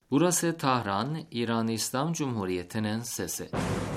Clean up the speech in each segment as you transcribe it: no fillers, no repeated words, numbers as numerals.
Burası Tahran, İran İslam Cumhuriyeti'nin sesi.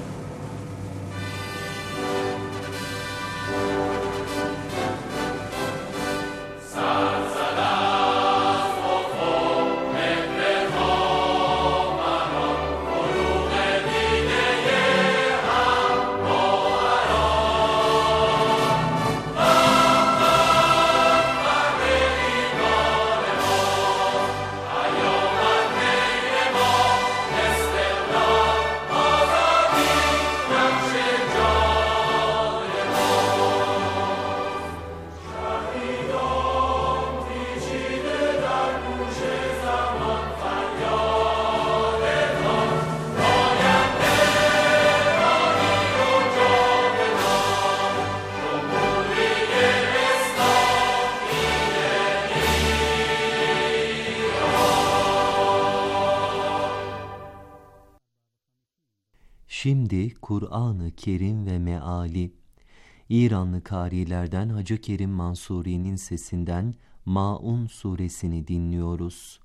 Şimdi Kur'an-ı Kerim ve meali, İranlı kârilerden Hacı Kerim Mansuri'nin sesinden Maun suresini dinliyoruz.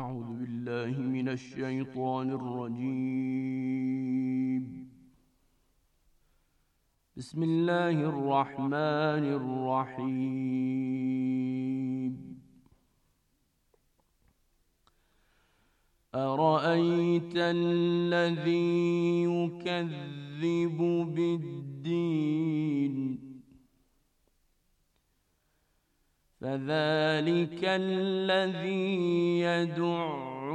Euzubillahimineşşeytanirracim. Bismillahirrahmanirrahim. أَرَأَيْتَ الَّذِي يُكَذِّبُ بِالدِّينِ فَذَلِكَ الَّذِي يَدُعُّ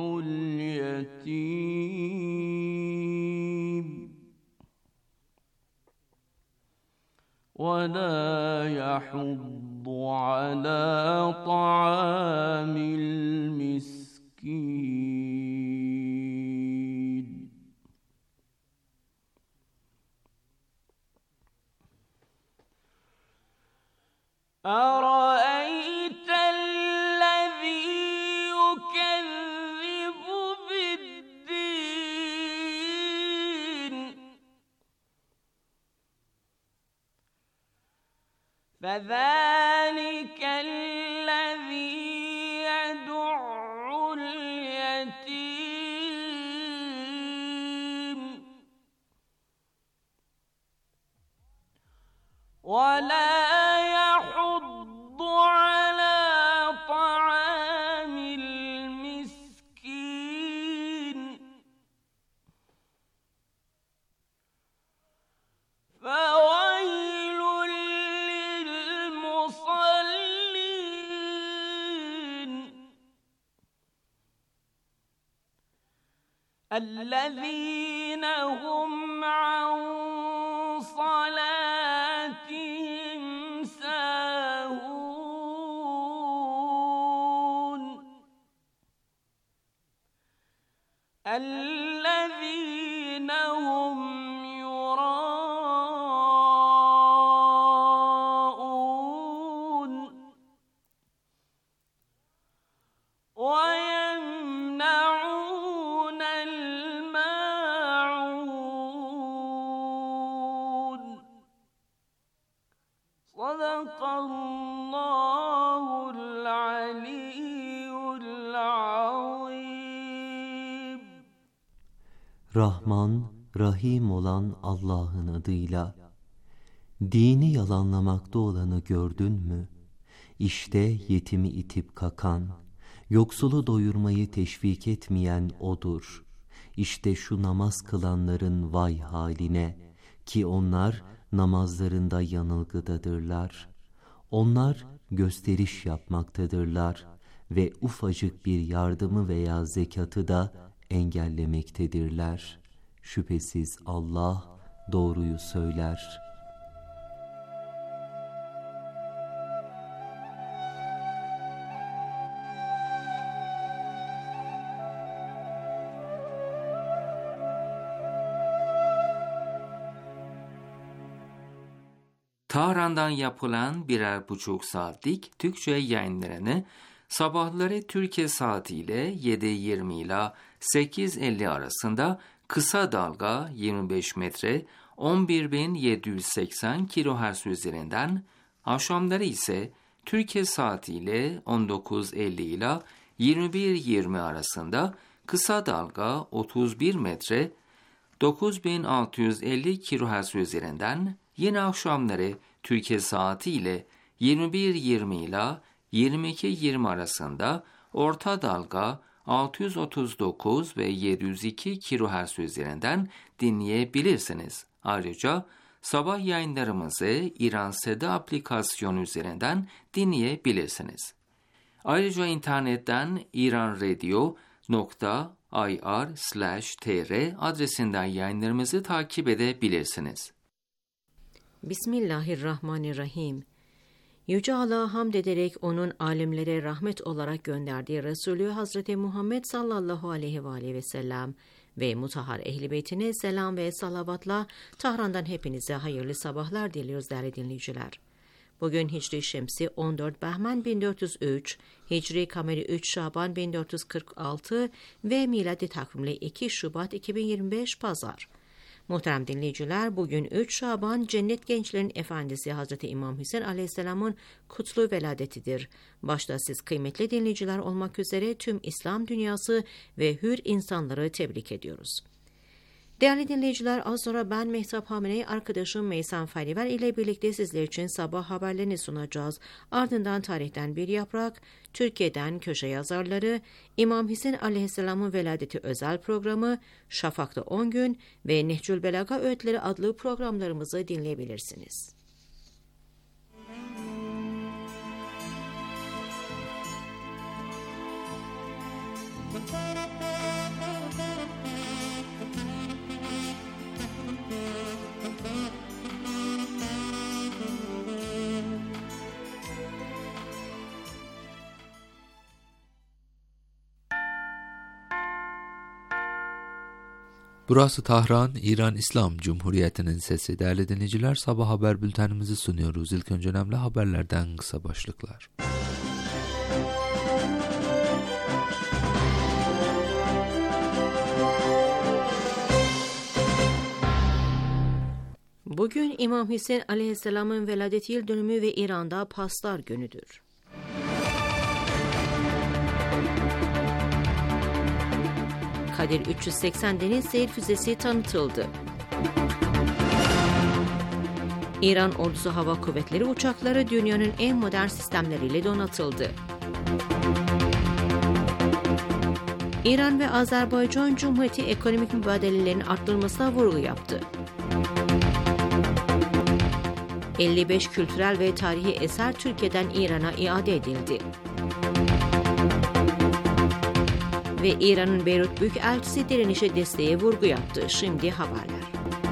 الْيَتِيمَ وَلَا يَحُضُّ عَلَى طَعَامِ الْمِسْكِينِ. أَرَأَيْتَ الَّذِي يُكَذِّبُ بِالدِّينِ فَذَلِكَ الَّذِي يَدُعُّ الْيَتِيمَ وَلَا يَحُضُّ عَلَى طَعَامِ الْمِسْكِينِ فَوَيْلٌ لِّلْمُصَلِّينَ الَّذِينَ هُمْ عَن صَلَاتِهِمْ سَاهُونَ الَّذِينَ هُمْ يُرَاءُونَ وَيَمْنَعُونَ الْمَاعُونَ. صَدَقَ اللّٰهُ الْعَلِيُّ الْعَظِيمُ. Rahman, Rahim olan Allah'ın adıyla. Dini yalanlamakta olanı gördün mü? İşte yetimi itip kakan, yoksulu doyurmayı teşvik etmeyen odur. İşte şu namaz kılanların vay haline, ki onlar namazlarında yanılgıdadırlar. Onlar gösteriş yapmaktadırlar ve ufacık bir yardımı veya zekatı da engellemektedirler. Şüphesiz Allah doğruyu söyler. Tahran'dan yapılan 1,5 saatlik Türkçe yayınlarını sabahları Türkiye saatiyle 7:20 ile 8:50 arasında kısa dalga 25 metre 11.780 kHz üzerinden, akşamları ise Türkiye saatiyle 19:50 ile 21:20 arasında kısa dalga 31 metre 9650 kHz üzerinden yine akşamları Türkiye saati ile 21:20 ile 22:20 arasında orta dalga 639 ve 702 kHz üzerinden dinleyebilirsiniz. Ayrıca sabah yayınlarımızı İran Seda aplikasyonu üzerinden dinleyebilirsiniz. Ayrıca internetten iranradio.ir/tr adresinden yayınlarımızı takip edebilirsiniz. Bismillahirrahmanirrahim. Yüce Allah'a hamd ederek onun alemlere rahmet olarak gönderdiği Resulü Hazreti Muhammed sallallahu aleyhi ve sellem ve mutahhar ehl-i beytine selam ve salavatla Tahran'dan hepinize hayırlı sabahlar diliyoruz değerli dinleyiciler. Bugün Hicri Şemsi 14 Behmen 1403, Hicri Kameri 3 Şaban 1446 ve miladi takvimli 2 Şubat 2025 Pazar. Muhterem dinleyiciler, bugün 3 Şaban Cennet Gençlerin Efendisi Hazreti İmam Hüseyin Aleyhisselam'ın kutlu veladetidir. Başta siz kıymetli dinleyiciler olmak üzere tüm İslam dünyası ve hür insanları tebrik ediyoruz. Değerli dinleyiciler, az sonra ben Mehtap Hamine'yi arkadaşım Meysan Fariver ile birlikte sizler için sabah haberlerini sunacağız. Ardından tarihten bir yaprak, Türkiye'den köşe yazarları, İmam Hüseyin Aleyhisselam'ın veladeti özel programı, Şafak'ta 10 gün ve Nehcül Belaga öğütleri adlı programlarımızı dinleyebilirsiniz. Burası Tahran, İran İslam Cumhuriyeti'nin sesi. Değerli dinleyiciler, sabah haber bültenimizi sunuyoruz. İlk önce önemli haberlerden kısa başlıklar. Bugün İmam Hüseyin Aleyhisselam'ın veladeti yıl dönümü ve İran'da Paslar günüdür. Kadir 380 deniz seyir füzesi tanıtıldı. İran Ordusu Hava Kuvvetleri uçakları dünyanın en modern sistemleriyle donatıldı. İran ve Azerbaycan Cumhuriyeti ekonomik mübadelelerinin arttırılmasına vurgu yaptı. 55 kültürel ve tarihi eser Türkiye'den İran'a iade edildi. Ve İran'ın Beyrut Büyükelçisi direnişe desteğe vurgu yaptı. Şimdi haberler.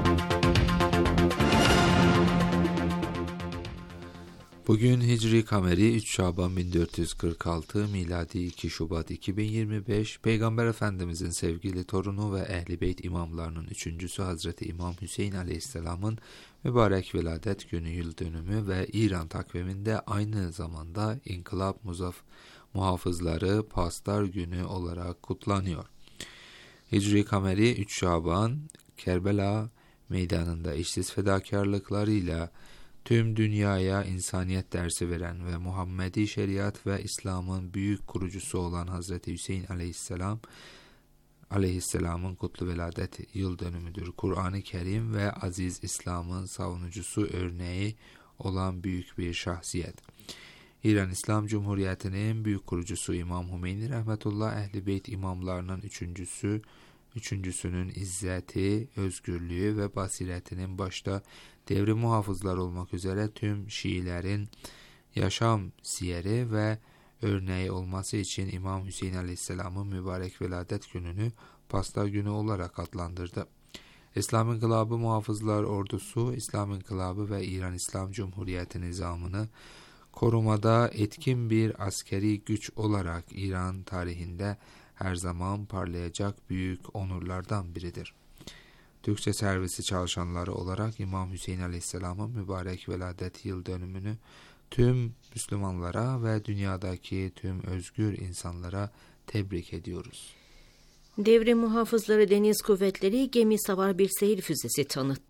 Bugün Hicri Kameri 3 Şaban 1446, miladi 2 Şubat 2025, Peygamber Efendimizin sevgili torunu ve Ehl-i Beyt imamlarının üçüncüsü Hazreti İmam Hüseyin Aleyhisselam'ın mübarek veladet günü yıl dönümü ve İran takviminde aynı zamanda İnkılap Muhafızları Paslar günü olarak kutlanıyor. Hicri Kameri 3 Şaban, Kerbela meydanında eşsiz fedakarlıklarıyla tüm dünyaya insaniyet dersi veren ve Muhammedi şeriat ve İslam'ın büyük kurucusu olan Hazreti Hüseyin Aleyhisselam'ın kutlu veladet yıl dönümüdür. Kur'an-ı Kerim ve aziz İslam'ın savunucusu örneği olan büyük bir şahsiyet. İran İslam Cumhuriyeti'nin büyük kurucusu İmam Hümeyni Rahmetullah Ehl-i Beyt imamlarının üçüncüsünün izzeti, özgürlüğü ve basiretinin başta devri muhafızlar olmak üzere tüm Şiilerin yaşam siyeri ve örneği olması için İmam Hüseyin Aleyhisselam'ın mübarek veladet gününü Paslar günü olarak adlandırdı. İslam İnkılabı Muhafızlar Ordusu, İslam İnkılabı ve İran İslam Cumhuriyeti nizamını korumada etkin bir askeri güç olarak İran tarihinde her zaman parlayacak büyük onurlardan biridir. Türkçe servisi çalışanları olarak İmam Hüseyin Aleyhisselam'ın mübarek veladet yıl dönümünü tüm Müslümanlara ve dünyadaki tüm özgür insanlara tebrik ediyoruz. Devrim Muhafızları Deniz Kuvvetleri gemi savar bir seyir füzesi tanıttı.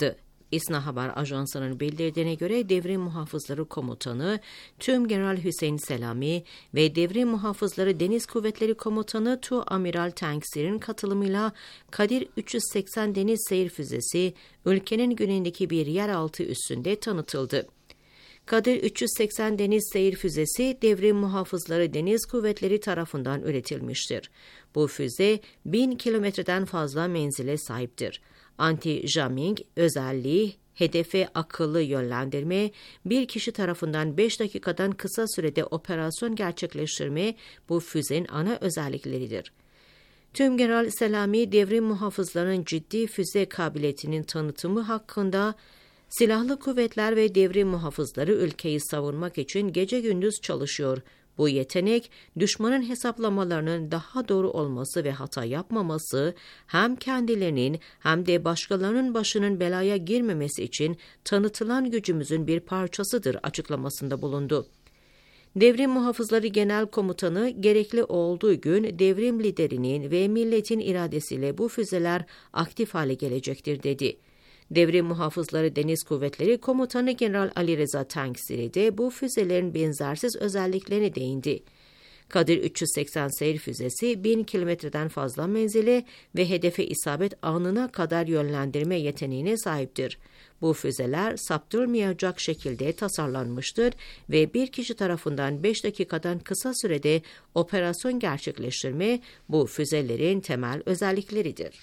İSNA Haber Ajansı'nın bildirdiğine göre Devrim Muhafızları Komutanı Tümgeneral Hüseyin Selami ve Devrim Muhafızları Deniz Kuvvetleri Komutanı Tuamiral Tankser'in katılımıyla Kadir 380 deniz seyir füzesi ülkenin güneyindeki bir yeraltı üssünde tanıtıldı. Kadir 380 deniz seyir füzesi Devrim Muhafızları Deniz Kuvvetleri tarafından üretilmiştir. Bu füze 1000 kilometreden fazla menzile sahiptir. Anti-jamming özelliği, hedefe akıllı yönlendirme, bir kişi tarafından 5 dakikadan kısa sürede operasyon gerçekleştirme bu füzenin ana özellikleridir. Tümgeneral Selami, Devrim Muhafızlarının ciddi füze kabiliyetinin tanıtımı hakkında silahlı kuvvetler ve devrim muhafızları ülkeyi savunmak için gece gündüz çalışıyor. Bu yetenek, düşmanın hesaplamalarının daha doğru olması ve hata yapmaması, hem kendilerinin hem de başkalarının başının belaya girmemesi için tanıtılan gücümüzün bir parçasıdır açıklamasında bulundu. Devrim Muhafızları Genel Komutanı, gerekli olduğu gün devrim liderinin ve milletin iradesiyle bu füzeler aktif hale gelecektir dedi. Devrim Muhafızları Deniz Kuvvetleri Komutanı General Ali Reza Tankser'i de bu füzelerin benzersiz özelliklerine değindi. Kadir 380 seyir füzesi 1000 kilometreden fazla menzile ve hedefe isabet anına kadar yönlendirme yeteneğine sahiptir. Bu füzeler saptırılmayacak şekilde tasarlanmıştır ve bir kişi tarafından 5 dakikadan kısa sürede operasyon gerçekleştirme bu füzelerin temel özellikleridir.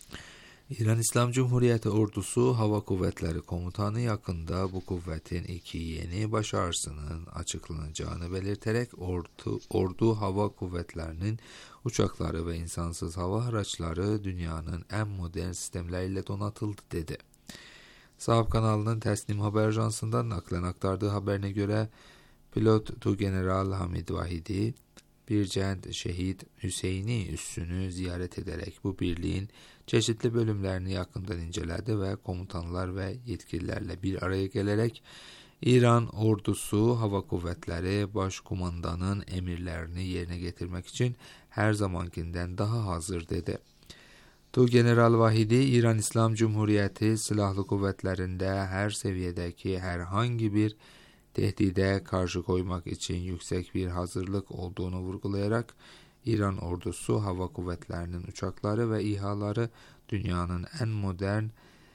İran İslam Cumhuriyeti Ordusu Hava Kuvvetleri Komutanı yakında bu kuvvetin 2 yeni başarısının açıklanacağını belirterek ordu hava kuvvetlerinin uçakları ve insansız hava araçları dünyanın en modern sistemleriyle donatıldı dedi. Sahab kanalının Tesnim Haber Ajansı'ndan naklen aktardığı haberine göre pilot Tugeneral Hamid Vahidi, Bircent Şehit Hüseyini üssünü ziyaret ederek bu birliğin çeşitli bölümlerini yakından inceledi ve komutanlar ve yetkililerle bir araya gelerek İran Ordusu Hava Kuvvetleri Başkumandanın emirlerini yerine getirmek için her zamankinden daha hazır dedi. Tugeneral Vahidi, İran İslam Cumhuriyeti Silahlı Kuvvetlerinde her seviyedeki herhangi bir tehdide karşı koymak için yüksek bir hazırlık olduğunu vurgulayarak İran Ordusu Hava Kuvvetleri'nin uçakları ve İHA'ları dünyanın en modern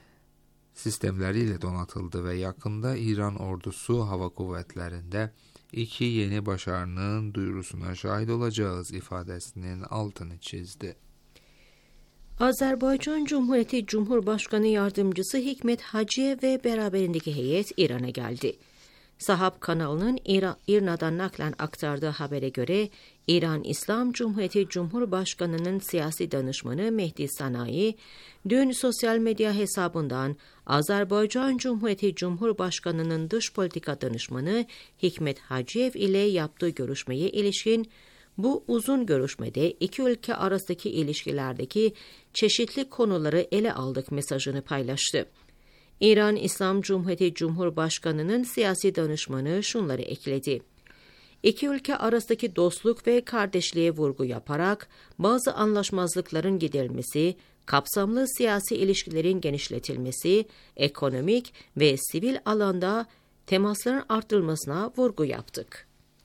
sistemleriyle donatıldı ve yakında İran Ordusu Hava Kuvvetleri'nde 2 yeni başarının duyurusuna şahit olacağız ifadesinin altını çizdi. Azerbaycan Cumhuriyeti Cumhurbaşkanı Yardımcısı Hikmet Hacıyev ve beraberindeki heyet İran'a geldi. Sahab kanalının İRNA'dan naklen aktardığı habere göre İran İslam Cumhuriyeti Cumhurbaşkanı'nın siyasi danışmanı Mehdi Sanayi, dün sosyal medya hesabından Azerbaycan Cumhuriyeti Cumhurbaşkanı'nın dış politika danışmanı Hikmet Hacıyev ile yaptığı görüşmeye ilişkin bu uzun görüşmede iki ülke arasındaki ilişkilerdeki çeşitli konuları ele aldık mesajını paylaştı. İran İslam Cumhuriyeti Cumhurbaşkanı'nın siyasi danışmanı şunları ekledi. İki ülke arasındaki dostluk ve kardeşliğe vurgu yaparak bazı anlaşmazlıkların giderilmesi, kapsamlı siyasi ilişkilerin genişletilmesi, ekonomik ve sivil alanda temasların artırılmasına vurgu yaptık.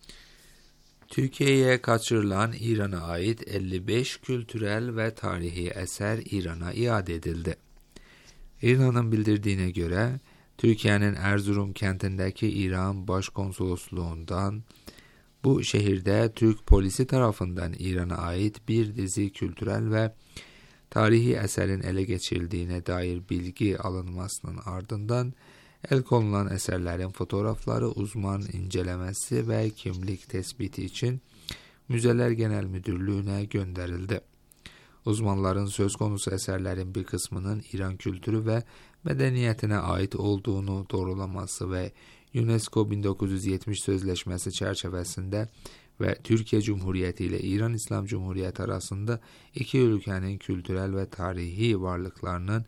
Türkiye'ye kaçırılan İran'a ait 55 kültürel ve tarihi eser İran'a iade edildi. İran'ın bildirdiğine göre Türkiye'nin Erzurum kentindeki İran Başkonsolosluğundan bu şehirde Türk polisi tarafından İran'a ait bir dizi kültürel ve tarihi eserin ele geçirildiğine dair bilgi alınmasının ardından el konulan eserlerin fotoğrafları uzman incelemesi ve kimlik tespiti için Müzeler Genel Müdürlüğü'ne gönderildi. Uzmanların söz konusu eserlerin bir kısmının İran kültürü ve medeniyetine ait olduğunu doğrulaması ve UNESCO 1970 Sözleşmesi çerçevesinde ve Türkiye Cumhuriyeti ile İran İslam Cumhuriyeti arasında iki ülkenin kültürel ve tarihi varlıklarının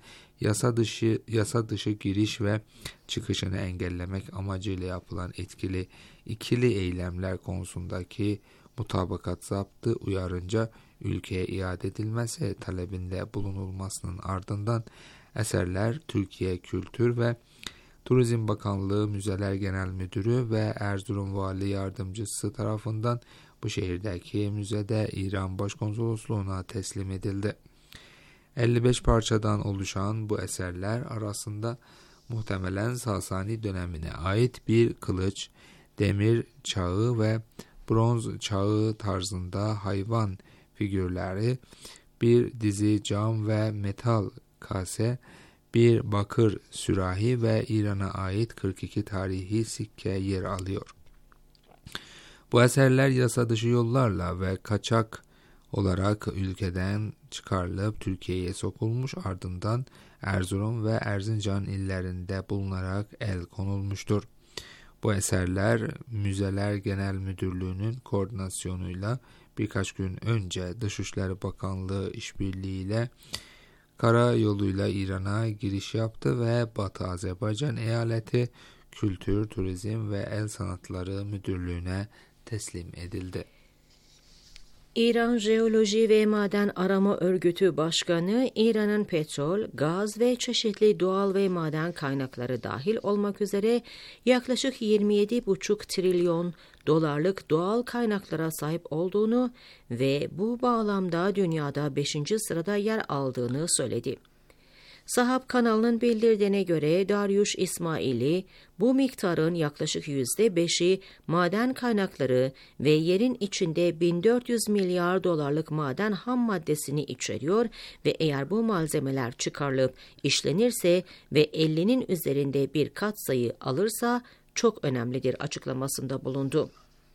yasa dışı giriş ve çıkışını engellemek amacıyla yapılan etkili ikili eylemler konusundaki mutabakat zaptı uyarınca ülkeye iade edilmesi talebinde bulunulmasının ardından Eserler Türkiye Kültür ve Turizm Bakanlığı Müzeler Genel Müdürü ve Erzurum Vali Yardımcısı tarafından bu şehirdeki müzede İran Başkonsolosluğu'na teslim edildi. 55 parçadan oluşan bu eserler arasında muhtemelen Sasani dönemine ait bir kılıç, demir çağı ve bronz çağı tarzında hayvan figürleri, bir dizi cam ve metal kase, bir bakır sürahi ve İran'a ait 42 tarihi sikke yer alıyor. Bu eserler yasa dışı yollarla ve kaçak olarak ülkeden çıkarılıp Türkiye'ye sokulmuş, ardından Erzurum ve Erzincan illerinde bulunarak el konulmuştur. Bu eserler Müzeler Genel Müdürlüğü'nün koordinasyonuyla birkaç gün önce Dışişleri Bakanlığı işbirliğiyle karayoluyla İran'a giriş yaptı ve Batı Azerbaycan Eyaleti Kültür, Turizm ve El Sanatları Müdürlüğü'ne teslim edildi. İran Jeoloji ve Maden Arama Örgütü Başkanı, İran'ın petrol, gaz ve çeşitli doğal ve maden kaynakları dahil olmak üzere yaklaşık 27,5 trilyon dolarlık doğal kaynaklara sahip olduğunu ve bu bağlamda dünyada 5. sırada yer aldığını söyledi. Sahab kanalının bildirdiğine göre Dariush İsmaili, bu miktarın yaklaşık %5'i maden kaynakları ve yerin içinde 1400 milyar dolarlık maden ham maddesini içeriyor ve eğer bu malzemeler çıkarılıp işlenirse ve 50'nin üzerinde bir katsayı alırsa çok önemlidir açıklamasında bulundu.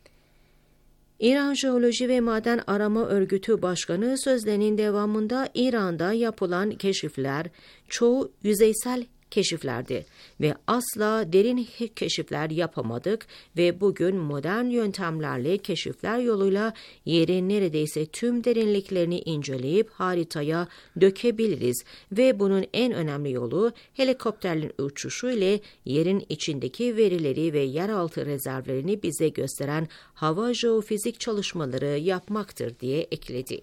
İran Jeoloji ve Maden Arama Örgütü Başkanı sözlerinin devamında İran'da yapılan keşifler çoğu yüzeysel keşiflerdi ve asla derin keşifler yapamadık ve bugün modern yöntemlerle keşifler yoluyla yerin neredeyse tüm derinliklerini inceleyip haritaya dökebiliriz ve bunun en önemli yolu helikopterlerin uçuşu ile yerin içindeki verileri ve yeraltı rezervlerini bize gösteren hava jeofizik çalışmaları yapmaktır diye ekledi.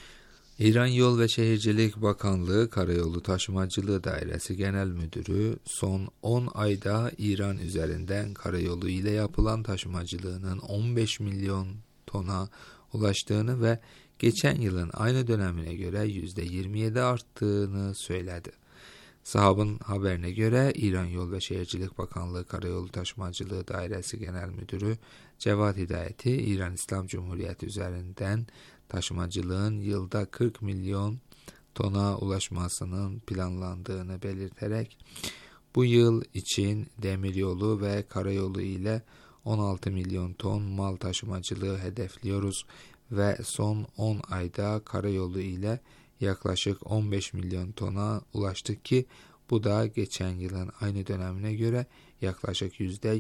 İran Yol ve Şehircilik Bakanlığı Karayolu Taşımacılığı Dairesi Genel Müdürü son 10 ayda İran üzerinden karayolu ile yapılan taşımacılığının 15 milyon tona ulaştığını ve geçen yılın aynı dönemine göre %27 arttığını söyledi. Sahab'ın haberine göre İran Yol ve Şehircilik Bakanlığı Karayolu Taşımacılığı Dairesi Genel Müdürü Cevat Hidayeti, İran İslam Cumhuriyeti üzerinden taşımacılığın yılda 40 milyon tona ulaşmasının planlandığını belirterek bu yıl için demiryolu ve karayolu ile 16 milyon ton mal taşımacılığı hedefliyoruz ve son 10 ayda karayolu ile yaklaşık 15 milyon tona ulaştık ki bu da geçen yılın aynı dönemine göre yaklaşık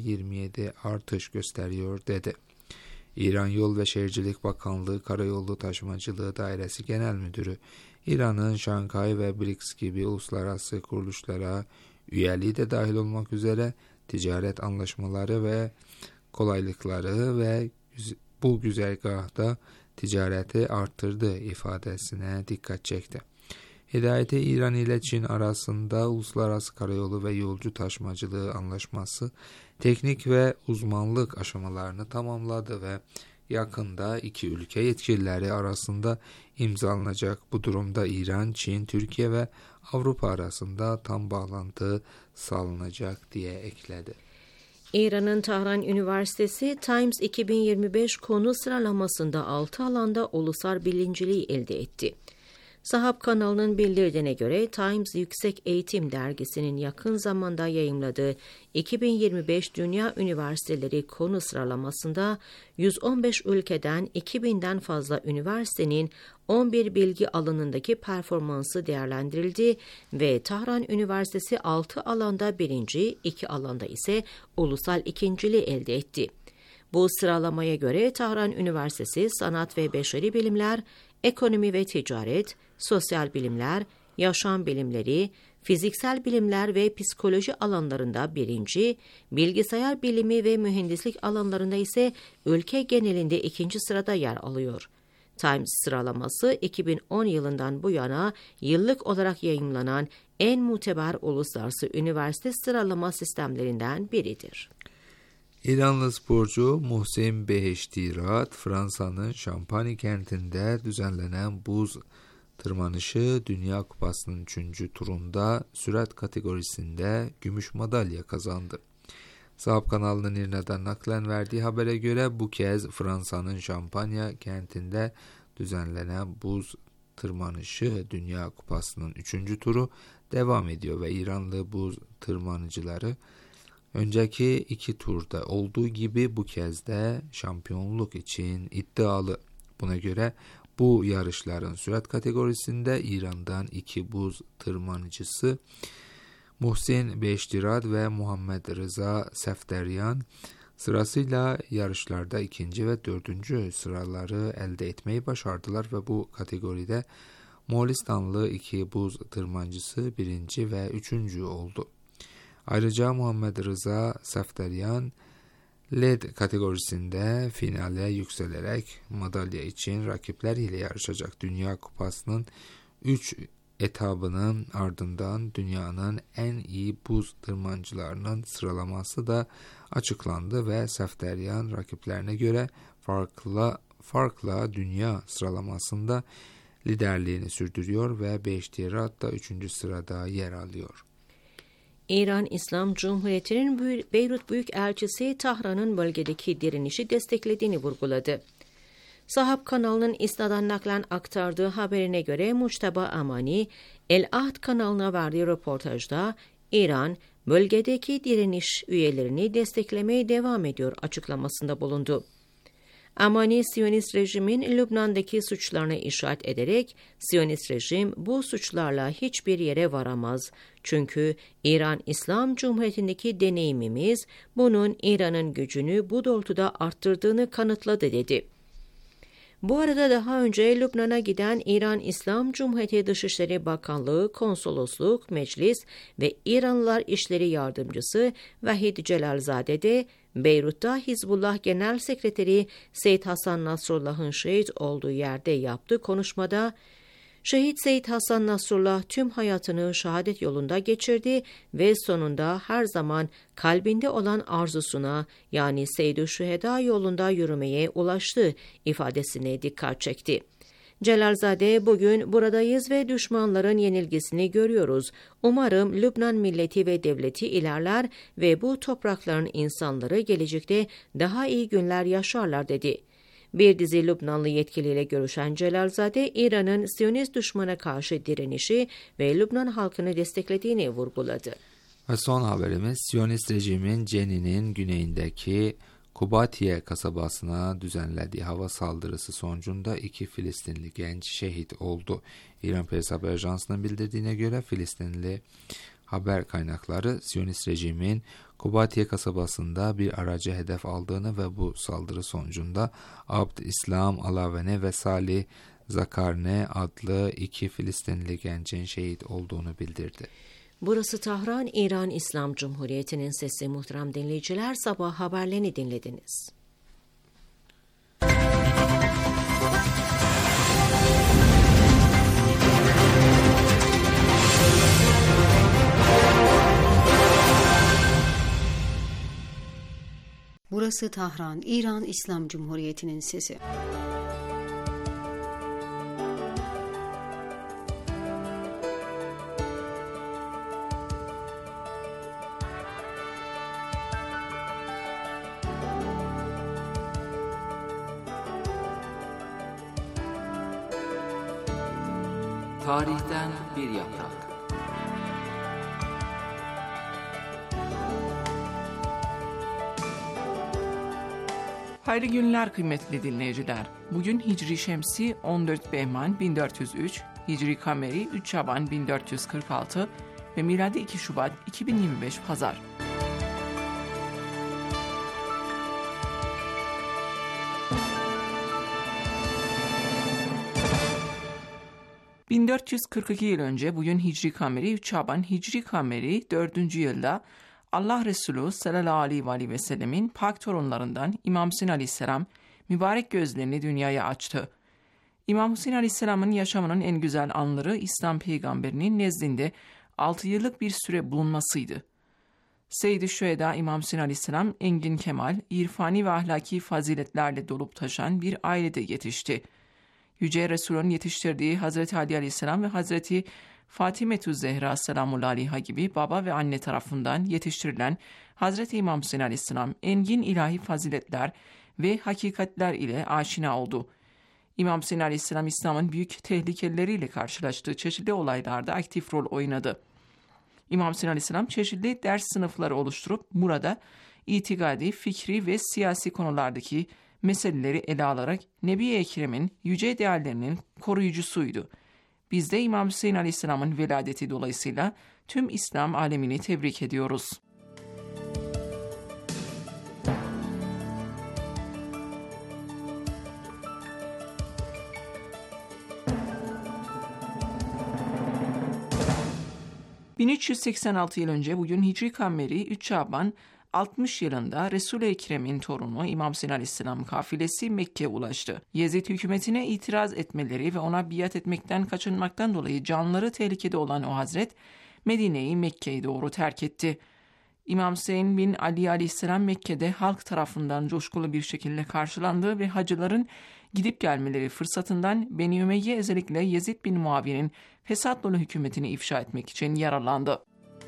%27 artış gösteriyor dedi. İran Yol ve Şehircilik Bakanlığı Karayolu Taşımacılığı Dairesi Genel Müdürü, İran'ın Şanghay ve BRICS gibi uluslararası kuruluşlara üyeliği de dahil olmak üzere ticaret anlaşmaları ve kolaylıkları ve bu güzergahta ticareti arttırdı ifadesine dikkat çekti. Hidayeti, İran ile Çin arasında uluslararası karayolu ve yolcu taşımacılığı anlaşması teknik ve uzmanlık aşamalarını tamamladı ve yakında iki ülke yetkilileri arasında imzalanacak. Bu durumda İran, Çin, Türkiye ve Avrupa arasında tam bağlantı sağlanacak diye ekledi. İran'ın Tahran Üniversitesi Times 2025 konu sıralamasında 6 alanda ulusal birinciliği elde etti. Sahab kanalının bildirdiğine göre Times Yüksek Eğitim Dergisi'nin yakın zamanda yayımladığı 2025 Dünya Üniversiteleri konu sıralamasında 115 ülkeden 2000'den fazla üniversitenin 11 bilgi alanındaki performansı değerlendirildi ve Tahran Üniversitesi 6 alanda birinci, 2 alanda ise ulusal ikinciliği elde etti. Bu sıralamaya göre Tahran Üniversitesi Sanat ve Beşeri Bilimler, Ekonomi ve Ticaret, Sosyal Bilimler, Yaşam Bilimleri, Fiziksel Bilimler ve Psikoloji alanlarında birinci, Bilgisayar Bilimi ve Mühendislik alanlarında ise ülke genelinde 2. sırada yer alıyor. Times sıralaması 2010 yılından bu yana yıllık olarak yayımlanan en muteber uluslararası üniversite sıralama sistemlerinden biridir. İranlı sporcu Muhsin Beheshtirad, Fransa'nın Şampanya kentinde düzenlenen buz tırmanışı Dünya Kupası'nın 3. turunda sürat kategorisinde gümüş madalya kazandı. Sahab kanalının İRNA'dan naklen verdiği habere göre bu kez Fransa'nın Şampanya kentinde düzenlenen buz tırmanışı Dünya Kupası'nın 3. turu devam ediyor ve İranlı buz tırmanıcıları önceki 2 turda olduğu gibi bu kez de şampiyonluk için iddialı. Buna göre bu yarışların sürat kategorisinde İran'dan 2 buz tırmanıcısı Muhsin Beheshtirad ve Muhammed Rıza Sefderyan sırasıyla yarışlarda 2. ve 4. sıraları elde etmeyi başardılar ve bu kategoride Moğolistanlı 2 buz tırmancısı 1. ve 3. oldu. Ayrıca Muhammed Rıza Sefderyan LED kategorisinde finale yükselerek madalya için rakipleriyle yarışacak. Dünya Kupası'nın 3 etabının ardından dünyanın en iyi buz tırmancılarının sıralaması da açıklandı ve Sefderyan rakiplerine göre farkla dünya sıralamasında liderliğini sürdürüyor ve Beheshtirad da 3. sırada yer alıyor. İran İslam Cumhuriyeti'nin Beyrut Büyükelçisi Tahran'ın bölgedeki direnişi desteklediğini vurguladı. Sahab kanalının İSNA'dan naklen aktardığı haberine göre Mujtaba Amani, El Ahd kanalına verdiği röportajda İran, bölgedeki direniş üyelerini desteklemeye devam ediyor açıklamasında bulundu. Amani, Siyonist rejimin Lübnan'daki suçlarını işaret ederek, Siyonist rejim bu suçlarla hiçbir yere varamaz. Çünkü İran İslam Cumhuriyeti'ndeki deneyimimiz, bunun İran'ın gücünü bu doğrultuda arttırdığını kanıtladı dedi. Bu arada daha önce Lübnan'a giden İran İslam Cumhuriyeti Dışişleri Bakanlığı, Konsolosluk, Meclis ve İranlılar İşleri Yardımcısı Vahid Celalzade de Beyrut'ta Hizbullah Genel Sekreteri Seyyid Hasan Nasrullah'ın şehit olduğu yerde yaptığı konuşmada, Şehit Seyyid Hasan Nasrullah tüm hayatını şehadet yolunda geçirdi ve sonunda her zaman kalbinde olan arzusuna, yani Seyyid-ü Şühedâ yolunda yürümeye ulaştı ifadesine dikkat çekti. Celalzade, bugün buradayız ve düşmanların yenilgisini görüyoruz. Umarım Lübnan milleti ve devleti ilerler ve bu toprakların insanları gelecekte daha iyi günler yaşarlar dedi. Bir dizi Lübnanlı yetkiliyle görüşen Celalzade, İran'ın Siyonist düşmana karşı direnişi ve Lübnan halkını desteklediğini vurguladı. Ve son haberimiz, Siyonist rejimin Cenin'in güneyindeki Kubatiye kasabasına düzenlediği hava saldırısı sonucunda 2 Filistinli genç şehit oldu. İran Press Haber Ajansı'nın bildirdiğine göre Filistinli haber kaynakları Siyonist rejimin Kubatiye kasabasında bir aracı hedef aldığını ve bu saldırı sonucunda Abd İslam Alavene ve Salih Zakarne adlı 2 Filistinli gencin şehit olduğunu bildirdi. Burası Tahran, İran İslam Cumhuriyeti'nin sesi. Muhterem dinleyiciler, sabah haberlerini dinlediniz. Burası Tahran, İran İslam Cumhuriyeti'nin sesi. Tarihten bir yaprak. Hayırlı günler kıymetli dinleyiciler. Bugün Hicri Şemsi 14 Behman 1403, Hicri Kameri 3 Şaban 1446 ve miladi 2 Şubat 2025 Pazar. ...1442 yıl önce bugün Hicri Kameri 3 Şaban Hicri Kameri 4. yılda Allah Resulü sallallahu aleyhi ve sellemin pak torunlarından İmam Hüseyin aleyhisselam mübarek gözlerini dünyaya açtı. İmam Hüseyin Aleyhisselam'ın yaşamının en güzel anları İslam peygamberinin nezdinde 6 yıllık bir süre bulunmasıydı. Seyyid-i Şüheda İmam Hüseyin Aleyhisselam engin kemal, irfani ve ahlaki faziletlerle dolup taşan bir ailede yetişti. Yüce Resul'ün yetiştirdiği Hazreti Ali Aleyhisselam ve Hazreti Fatimetü Zehra Selamullahi Aleyha gibi baba ve anne tarafından yetiştirilen Hazreti İmam Hüseyin Aleyhisselam engin ilahi faziletler ve hakikatler ile aşina oldu. İmam Hüseyin Aleyhisselam İslam'ın büyük tehlikeleriyle karşılaştığı çeşitli olaylarda aktif rol oynadı. İmam Hüseyin Aleyhisselam çeşitli ders sınıfları oluşturup burada itikadi, fikri ve siyasi konulardaki meseleleri ele alarak Nebi-i Ekrem'in yüce değerlerinin koruyucusuydu. Biz de İmam Hüseyin Aleyhisselam'ın veladeti dolayısıyla tüm İslam alemini tebrik ediyoruz. ...1386 yıl önce bugün Hicri Kameri 3 Şaban 60 yılında Resul-i Ekrem'in torunu İmam Hüseyin Aleyhisselam kafilesi Mekke'ye ulaştı. Yezid hükümetine itiraz etmeleri ve ona biat etmekten kaçınmaktan dolayı canları tehlikede olan o hazret Medine'yi Mekke'ye doğru terk etti. İmam Hüseyin bin Ali Aleyhisselam Mekke'de halk tarafından coşkulu bir şekilde karşılandı ve hacıların gidip gelmeleri fırsatından Beni Ümeyye özellikle Yezid bin Muaviye'nin fesat dolu hükümetini ifşa etmek için yararlandı.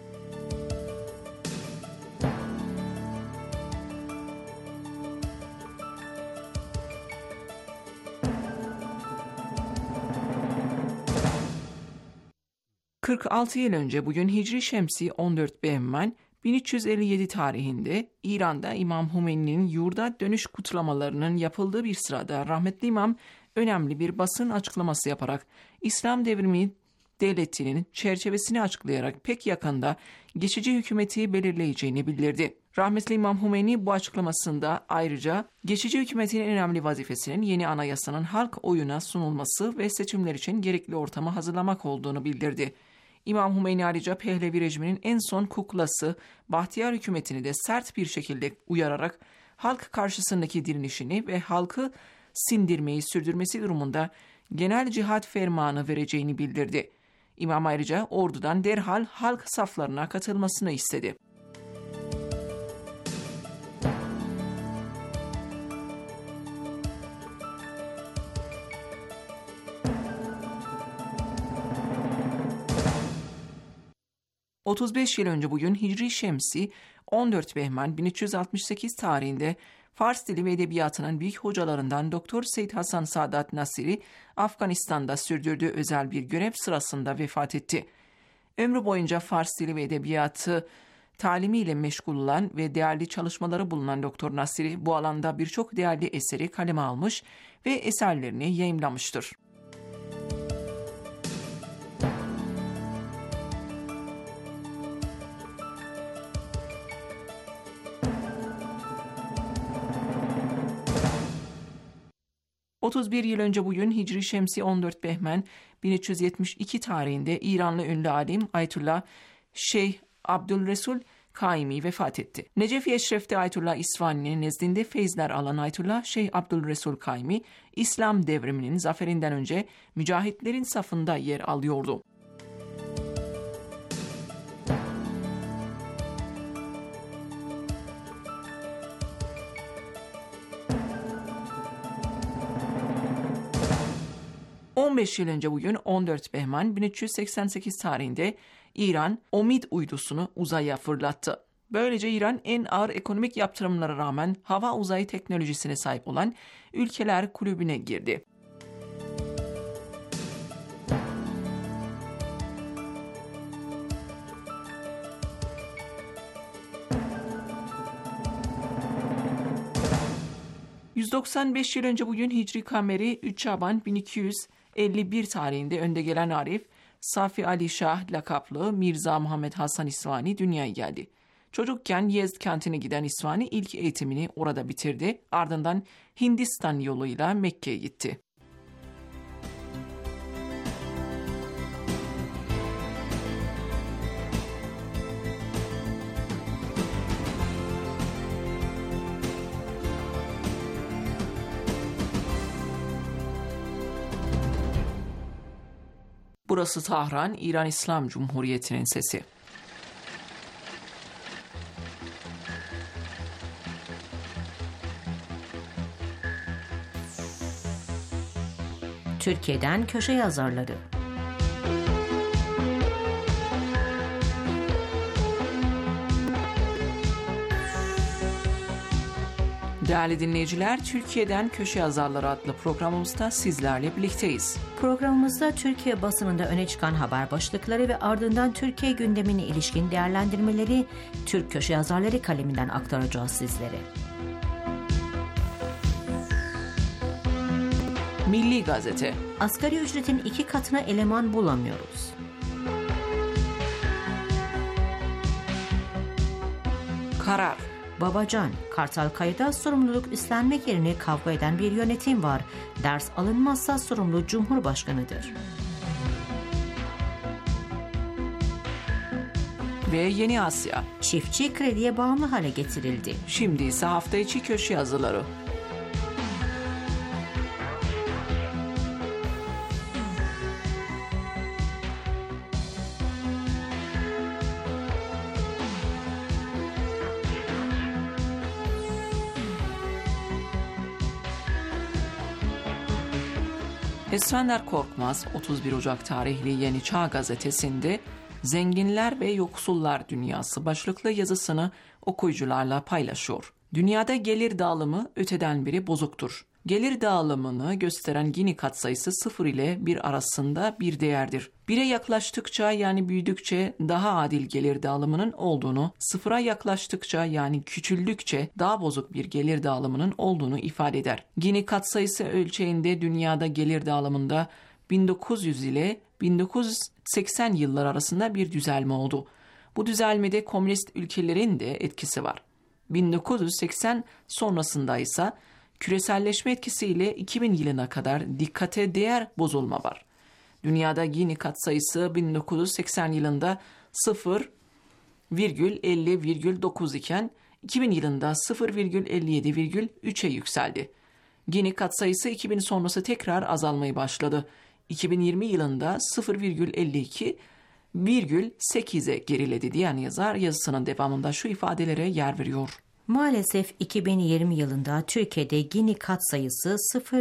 ...46 yıl önce bugün Hicri Şemsi 14 Behman 1357 tarihinde İran'da İmam Hümeyni'nin yurda dönüş kutlamalarının yapıldığı bir sırada rahmetli imam önemli bir basın açıklaması yaparak İslam devrimi devletinin çerçevesini açıklayarak pek yakında geçici hükümeti belirleyeceğini bildirdi. Rahmetli İmam Hümeyni bu açıklamasında ayrıca geçici hükümetin en önemli vazifesinin yeni anayasanın halk oyuna sunulması ve seçimler için gerekli ortamı hazırlamak olduğunu bildirdi. İmam Hümeyni ayrıca Pehlevi rejiminin en son kuklası Bahtiyar hükümetini de sert bir şekilde uyararak halk karşısındaki direnişini ve halkı sindirmeyi sürdürmesi durumunda genel cihat fermanı vereceğini bildirdi. İmam ayrıca ordudan derhal halk saflarına katılmasını istedi. ...35 yıl önce bugün Hicri Şemsi 14 Behman 1368 tarihinde Fars dili ve edebiyatının büyük hocalarından Doktor Seyyid Hasan Saadat Nasiri Afganistan'da sürdürdüğü özel bir görev sırasında vefat etti. Ömrü boyunca Fars dili ve edebiyatı talimiyle meşgul olan ve değerli çalışmaları bulunan Doktor Nasiri bu alanda birçok değerli eseri kaleme almış ve eserlerini yayımlamıştır. ...31 yıl önce bugün Hicri Şemsi 14 Behmen 1372 tarihinde İranlı ünlü alim Ayetullah Şeyh Abdülresul Kaimi vefat etti. Necefi Eşref'te Ayetullah İsfahani'nin nezdinde feyizler alan Ayetullah Şeyh Abdülresul Kaimi, İslam devriminin zaferinden önce mücahitlerin safında yer alıyordu. ...15 yıl önce bugün 14 Behman 1388 tarihinde İran Omid uydusunu uzaya fırlattı. Böylece İran en ağır ekonomik yaptırımlara rağmen hava uzayı teknolojisine sahip olan ülkeler kulübüne girdi. ...195 yıl önce bugün Hicri Kameri 3 Şaban 1251 tarihinde önde gelen Arif, Safi Ali Şah lakaplı Mirza Muhammed Hasan İsfahani dünyaya geldi. Çocukken Yezd kentine giden İsfahani ilk eğitimini orada bitirdi. Ardından Hindistan yoluyla Mekke'ye gitti. Burası Tahran, İran İslam Cumhuriyeti'nin sesi. Türkiye'den köşe yazarları. Değerli dinleyiciler, Türkiye'den Köşe Yazarları adlı programımızda sizlerle birlikteyiz. Programımızda Türkiye basınında öne çıkan haber başlıkları ve ardından Türkiye gündemine ilişkin değerlendirmeleri Türk köşe yazarları kaleminden aktaracağız sizlere. Milli Gazete. Asgari ücretin 2 katına eleman bulamıyoruz. Karar. Babacan, Kartalkaya'da sorumluluk üstlenmek yerine kavga eden bir yönetim var. Ders alınmazsa sorumlu Cumhurbaşkanıdır. Ve Yeni Asya. Çiftçi krediye bağımlı hale getirildi. Şimdi ise hafta içi köşe yazıları. Esfender Korkmaz, 31 Ocak tarihli Yeni Çağ gazetesinde Zenginler ve Yoksullar Dünyası başlıklı yazısını okuyucularla paylaşıyor. Dünyada gelir dağılımı öteden beri bozuktur. Gelir dağılımını gösteren Gini katsayısı 0 ile 1 arasında bir değerdir. 1'e yaklaştıkça yani büyüdükçe daha adil gelir dağılımının olduğunu, 0'a yaklaştıkça yani küçüldükçe daha bozuk bir gelir dağılımının olduğunu ifade eder. Gini katsayısı ölçeğinde dünyada gelir dağılımında 1900 ile 1980 yıllar arasında bir düzelme oldu. Bu düzelmede komünist ülkelerin de etkisi var. 1980 sonrasında ise küreselleşme etkisiyle 2000 yılına kadar dikkate değer bozulma var. Dünyada Gini katsayısı 1980 yılında 0,50,9 iken 2000 yılında 0,57,3'e yükseldi. Gini katsayısı 2000 sonrası tekrar azalmaya başladı. 2020 yılında 0,52,8'e geriledi diyen yazar yazısının devamında şu ifadelere yer veriyor. Maalesef 2020 yılında Türkiye'de Gini katsayısı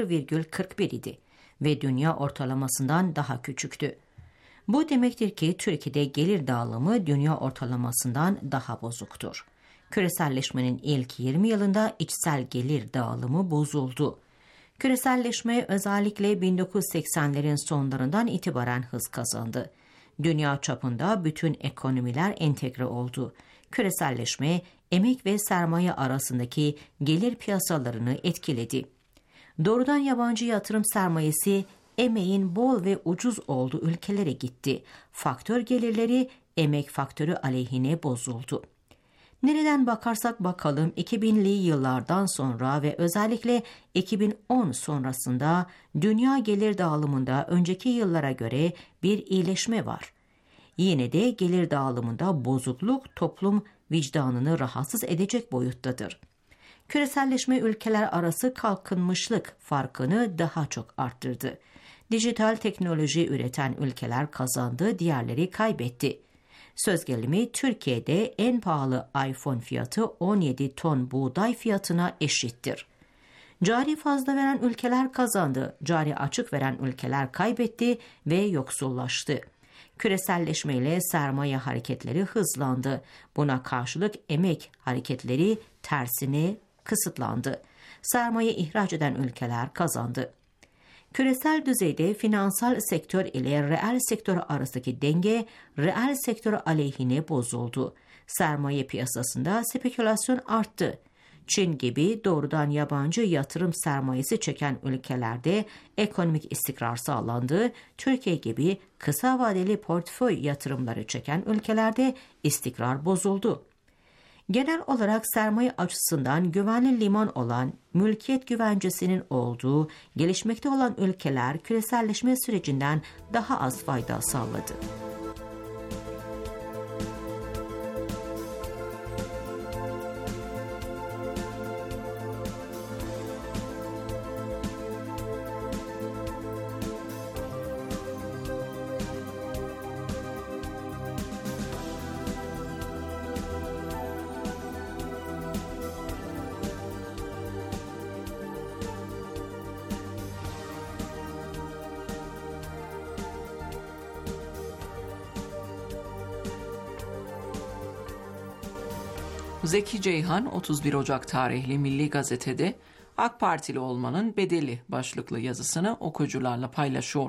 0,41 idi ve dünya ortalamasından daha küçüktü. Bu demektir ki Türkiye'de gelir dağılımı dünya ortalamasından daha bozuktur. Küreselleşmenin ilk 20 yılında içsel gelir dağılımı bozuldu. Küreselleşme özellikle 1980'lerin sonlarından itibaren hız kazandı. Dünya çapında bütün ekonomiler entegre oldu. Küreselleşme, emek ve sermaye arasındaki gelir piyasalarını etkiledi. Doğrudan yabancı yatırım sermayesi emeğin bol ve ucuz olduğu ülkelere gitti. Faktör gelirleri emek faktörü aleyhine bozuldu. Nereden bakarsak bakalım 2000'li yıllardan sonra ve özellikle 2010 sonrasında dünya gelir dağılımında önceki yıllara göre bir iyileşme var. Yine de gelir dağılımında bozukluk toplum vicdanını rahatsız edecek boyuttadır. Küreselleşme ülkeler arası kalkınmışlık farkını daha çok arttırdı. Dijital teknoloji üreten ülkeler kazandı, diğerleri kaybetti. Söz gelimi Türkiye'de en pahalı iPhone fiyatı 17 ton buğday fiyatına eşittir. Cari fazla veren ülkeler kazandı, cari açık veren ülkeler kaybetti ve yoksullaştı. Küreselleşmeyle sermaye hareketleri hızlandı. Buna karşılık emek hareketleri tersine kısıtlandı. Sermaye ihraç eden ülkeler kazandı. Küresel düzeyde finansal sektör ile reel sektör arasındaki denge reel sektör aleyhine bozuldu. Sermaye piyasasında spekülasyon arttı. Çin gibi doğrudan yabancı yatırım sermayesi çeken ülkelerde ekonomik istikrar sağlandı. Türkiye gibi kısa vadeli portföy yatırımları çeken ülkelerde istikrar bozuldu. Genel olarak sermaye açısından güvenli liman olan, mülkiyet güvencesinin olduğu, gelişmekte olan ülkeler küreselleşme sürecinden daha az fayda sağladı. Zeki Ceyhan 31 Ocak tarihli Milli Gazete'de AK Partili olmanın bedeli başlıklı yazısını okuyucularla paylaşıyor.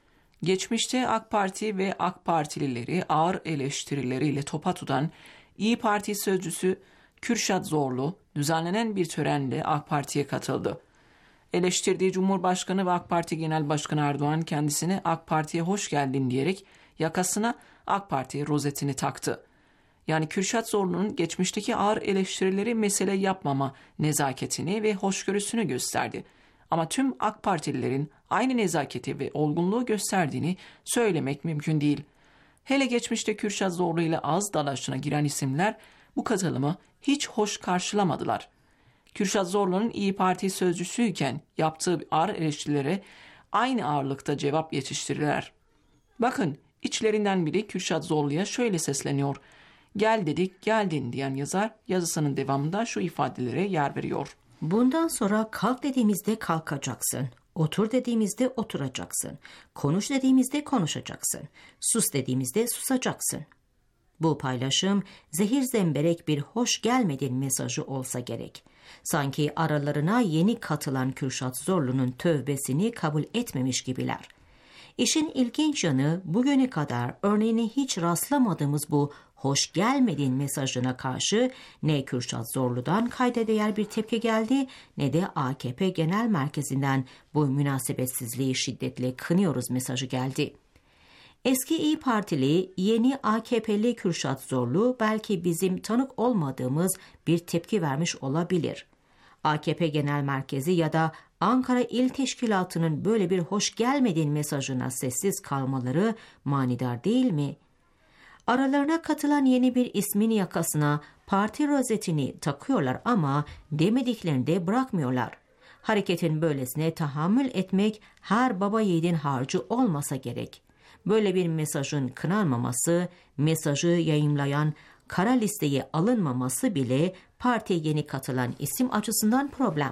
Geçmişte AK Parti ve AK Partilileri ağır eleştirileriyle topa tutan İyi Parti sözcüsü Kürşat Zorlu düzenlenen bir törenle AK Parti'ye katıldı. Eleştirdiği Cumhurbaşkanı ve AK Parti Genel Başkanı Erdoğan kendisine AK Parti'ye hoş geldin diyerek yakasına AK Parti rozetini taktı. Yani Kürşat Zorlu'nun geçmişteki ağır eleştirileri mesele yapmama nezaketini ve hoşgörüsünü gösterdi. Ama tüm AK Partililerin aynı nezaketi ve olgunluğu gösterdiğini söylemek mümkün değil. Hele geçmişte Kürşat Zorlu ile ağız dalaşına giren isimler bu katılımı hiç hoş karşılamadılar. Kürşat Zorlu'nun İyi Parti sözcüsüyken yaptığı ağır eleştirilere aynı ağırlıkta cevap yetiştirdiler. Bakın, içlerinden biri Kürşat Zorlu'ya şöyle sesleniyor. Gel dedik, geldin diyen yazar yazısının devamında şu ifadelere yer veriyor. Bundan sonra kalk dediğimizde kalkacaksın. Otur dediğimizde oturacaksın. Konuş dediğimizde konuşacaksın. Sus dediğimizde susacaksın. Bu paylaşım zehir zemberek bir hoş gelmedin mesajı olsa gerek. Sanki aralarına yeni katılan Kürşat Zorlu'nun tövbesini kabul etmemiş gibiler. İşin ilginç yanı bugüne kadar örneğine hiç rastlamadığımız bu hoş gelmedin mesajına karşı ne Kürşat Zorlu'dan kayda değer bir tepki geldi ne de AKP Genel Merkezi'nden bu münasebetsizliği şiddetle kınıyoruz mesajı geldi. Eski İyi Partili, yeni AKP'li Kürşat Zorlu belki bizim tanık olmadığımız bir tepki vermiş olabilir. AKP Genel Merkezi ya da Ankara İl Teşkilatı'nın böyle bir hoş gelmedin mesajına sessiz kalmaları manidar değil mi? Aralarına katılan yeni bir ismin yakasına parti rozetini takıyorlar ama demediklerini de bırakmıyorlar. Hareketin böylesine tahammül etmek her baba yiğidin harcı olmasa gerek. Böyle bir mesajın kınanmaması, mesajı yayımlayan kara listeye alınmaması bile partiye yeni katılan isim açısından problem.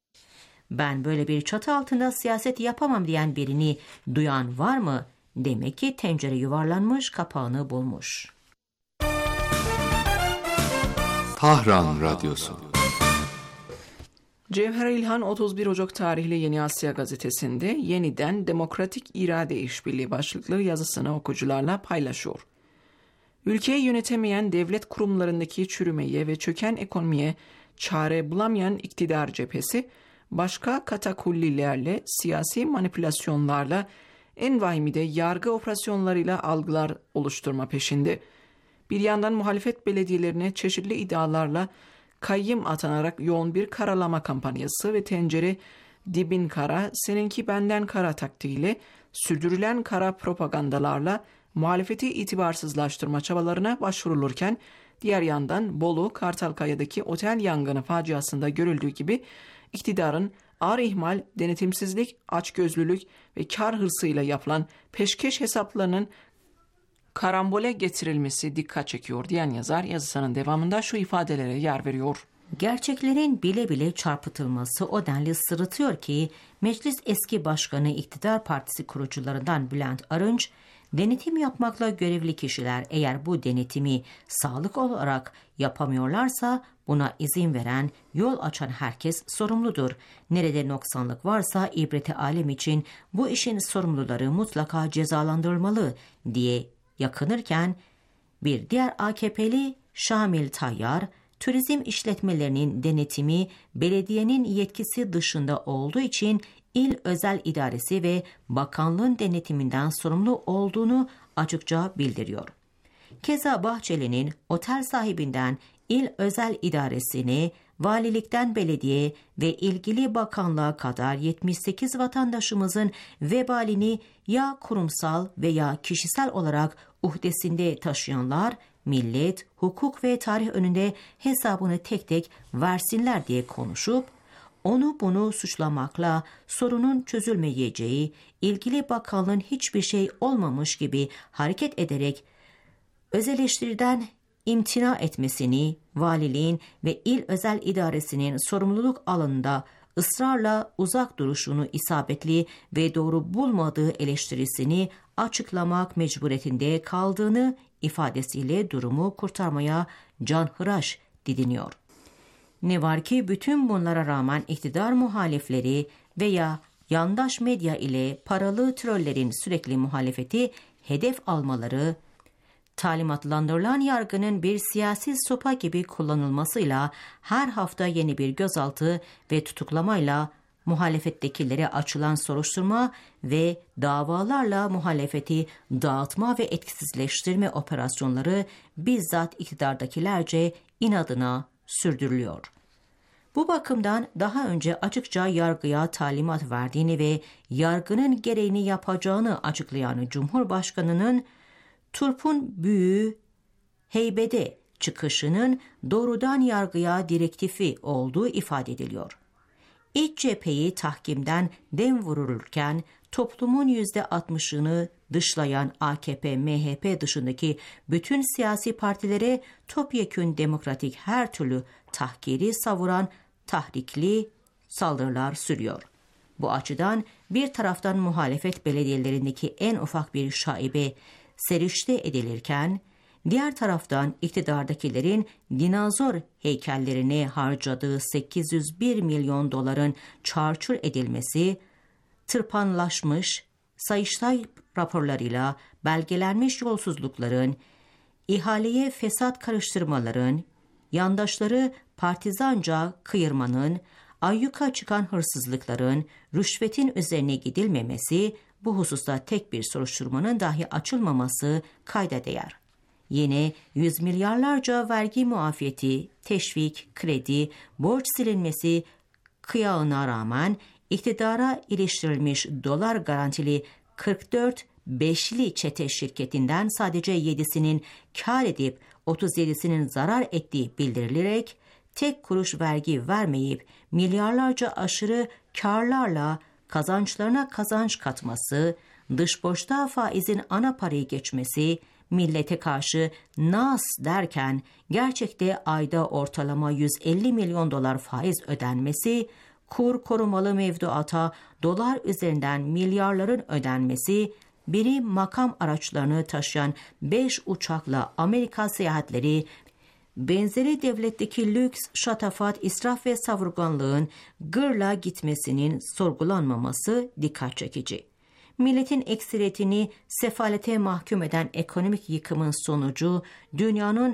Ben böyle bir çatı altında siyaset yapamam diyen birini duyan var mı? Demek ki tencere yuvarlanmış, kapağını bulmuş. Tahran Radyosu. Cevher İlhan 31 Ocak tarihli Yeni Asya gazetesinde yeniden Demokratik İrade İşbirliği başlıklı yazısını okuyucularla paylaşıyor. Ülkeyi yönetemeyen devlet kurumlarındaki çürümeye ve çöken ekonomiye çare bulamayan iktidar cephesi, başka katakullilerle, siyasi manipülasyonlarla, en vahimi de yargı operasyonlarıyla algılar oluşturma peşinde. Bir yandan muhalefet belediyelerine çeşitli iddialarla kayyım atanarak yoğun bir karalama kampanyası ve tencere dibin kara, seninki benden kara taktiğiyle sürdürülen kara propagandalarla muhalefeti itibarsızlaştırma çabalarına başvurulurken, diğer yandan Bolu, Kartalkaya'daki otel yangını faciasında görüldüğü gibi iktidarın ağır ihmal, denetimsizlik, açgözlülük ve kar hırsıyla yapılan peşkeş hesaplarının karambole getirilmesi dikkat çekiyor diyen yazar yazısının devamında şu ifadelere yer veriyor. Gerçeklerin bile bile çarpıtılması o denli sırıtıyor ki Meclis eski başkanı İktidar Partisi kurucularından Bülent Arınç, denetim yapmakla görevli kişiler eğer bu denetimi sağlık olarak yapamıyorlarsa buna izin veren, yol açan herkes sorumludur. Nerede noksanlık varsa ibreti alem için bu işin sorumluları mutlaka cezalandırılmalı diye yakınırken, bir diğer AKP'li Şamil Tayyar, turizm işletmelerinin denetimi belediyenin yetkisi dışında olduğu için İl Özel İdaresi ve bakanlığın denetiminden sorumlu olduğunu açıkça bildiriyor. Keza Bahçeli'nin otel sahibinden İl Özel İdaresi'ne, valilikten belediye ve ilgili bakanlığa kadar 78 vatandaşımızın vebalini ya kurumsal veya kişisel olarak uhdesinde taşıyanlar, millet, hukuk ve tarih önünde hesabını tek tek versinler diye konuşup, onu bunu suçlamakla sorunun çözülmeyeceği, ilgili bakanlığın hiçbir şey olmamış gibi hareket ederek öz eleştiriden imtina etmesini, valiliğin ve il özel idaresinin sorumluluk alanında ısrarla uzak duruşunu isabetli ve doğru bulmadığı eleştirisini açıklamak mecburiyetinde kaldığını ifadesiyle durumu kurtarmaya canhıraş didiniyor. Ne var ki bütün bunlara rağmen iktidar muhalifleri veya yandaş medya ile paralı trollerin sürekli muhalefeti hedef almaları, talimatlandırılan yargının bir siyasi sopa gibi kullanılmasıyla her hafta yeni bir gözaltı ve tutuklamayla muhalefettekilere açılan soruşturma ve davalarla muhalefeti dağıtma ve etkisizleştirme operasyonları bizzat iktidardakilerce inadına sürdürülüyor. Bu bakımdan daha önce açıkça yargıya talimat verdiğini ve yargının gereğini yapacağını açıklayan Cumhurbaşkanı'nın turpun büyüğü heybede çıkışının doğrudan yargıya direktifi olduğu ifade ediliyor. İç cepheyi tahkimden dem vurulurken toplumun %60'ını dışlayan AKP, MHP dışındaki bütün siyasi partilere topyekün demokratik her türlü tahkiri savuran tahrikli saldırılar sürüyor. Bu açıdan bir taraftan muhalefet belediyelerindeki en ufak bir şaibe serişte edilirken, diğer taraftan iktidardakilerin dinozor heykellerine harcadığı 801 milyon doların çarçur edilmesi, tırpanlaşmış Sayıştay raporlarıyla belgelenmiş yolsuzlukların, ihaleye fesat karıştırmaların, yandaşları partizanca kıyırmanın, ayyuka çıkan hırsızlıkların, rüşvetin üzerine gidilmemesi, bu hususta tek bir soruşturmanın dahi açılmaması kayda değer. Yine yüz milyarlarca vergi muafiyeti, teşvik, kredi, borç silinmesi kıyağına rağmen iktidara iliştirilmiş dolar garantili 44 beşli çete şirketinden sadece 7'sinin kar edip 37'sinin zarar ettiği bildirilerek tek kuruş vergi vermeyip milyarlarca aşırı karlarla kazançlarına kazanç katması, dış borçta faizin ana parayı geçmesi, millete karşı nas derken gerçekte ayda ortalama 150 milyon dolar faiz ödenmesi, kur korumalı mevduata dolar üzerinden milyarların ödenmesi, biri makam araçlarını taşıyan 5 uçakla Amerika seyahatleri, benzeri devletteki lüks, şatafat, israf ve savurganlığın gırla gitmesinin sorgulanmaması dikkat çekici. Milletin ekseriyetini sefalete mahkum eden ekonomik yıkımın sonucu, dünyanın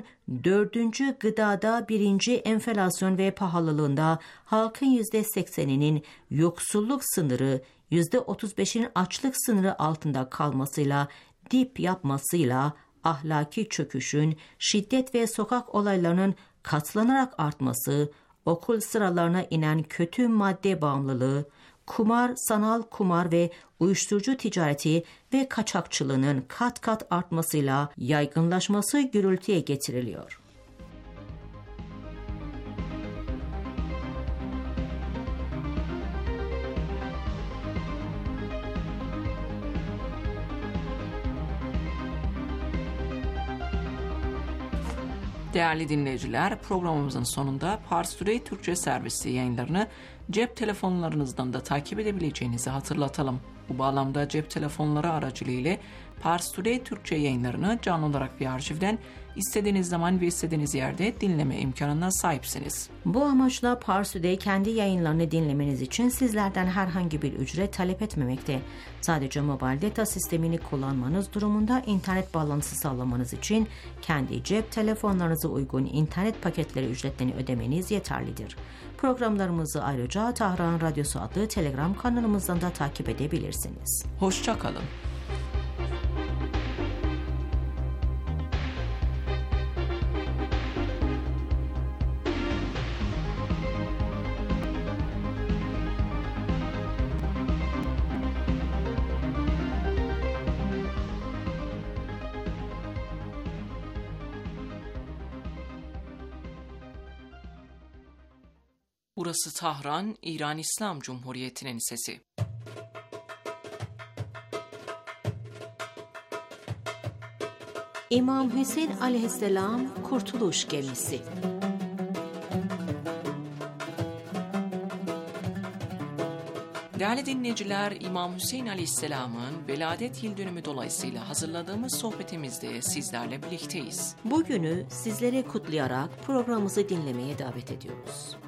4. gıdada 1. enflasyon ve pahalılığında halkın %80'inin yoksulluk sınırı, %35'in açlık sınırı altında kalmasıyla, dip yapmasıyla, ahlaki çöküşün, şiddet ve sokak olaylarının katlanarak artması, okul sıralarına inen kötü madde bağımlılığı, kumar, sanal kumar ve uyuşturucu ticareti ve kaçakçılığının kat kat artmasıyla yaygınlaşması gürültüye getiriliyor. Değerli dinleyiciler, programımızın sonunda Pars Today Türkçe servisi yayınlarını cep telefonlarınızdan da takip edebileceğinizi hatırlatalım. Bu bağlamda cep telefonları aracılığıyla Pars Today Türkçe yayınlarını canlı olarak bir arşivden istediğiniz zaman ve istediğiniz yerde dinleme imkanına sahipsiniz. Bu amaçla Pars Today kendi yayınlarını dinlemeniz için sizlerden herhangi bir ücret talep etmemekte. Sadece mobil data sistemini kullanmanız durumunda internet bağlantısı sağlamanız için kendi cep telefonlarınıza uygun internet paketleri ücretlerini ödemeniz yeterlidir. Programlarımızı ayrıca Tahran Radyosu adlı Telegram kanalımızdan da takip edebilirsiniz. Hoşça kalın. Burası Tahran, İran İslam Cumhuriyeti'nin sesi. İmam Hüseyin Aleyhisselam Kurtuluş Gemisi. Değerli dinleyiciler, İmam Hüseyin Aleyhisselam'ın veladet yıl dönümü dolayısıyla hazırladığımız sohbetimizde sizlerle birlikteyiz. Bugünü sizlere kutlayarak programımızı dinlemeye davet ediyoruz.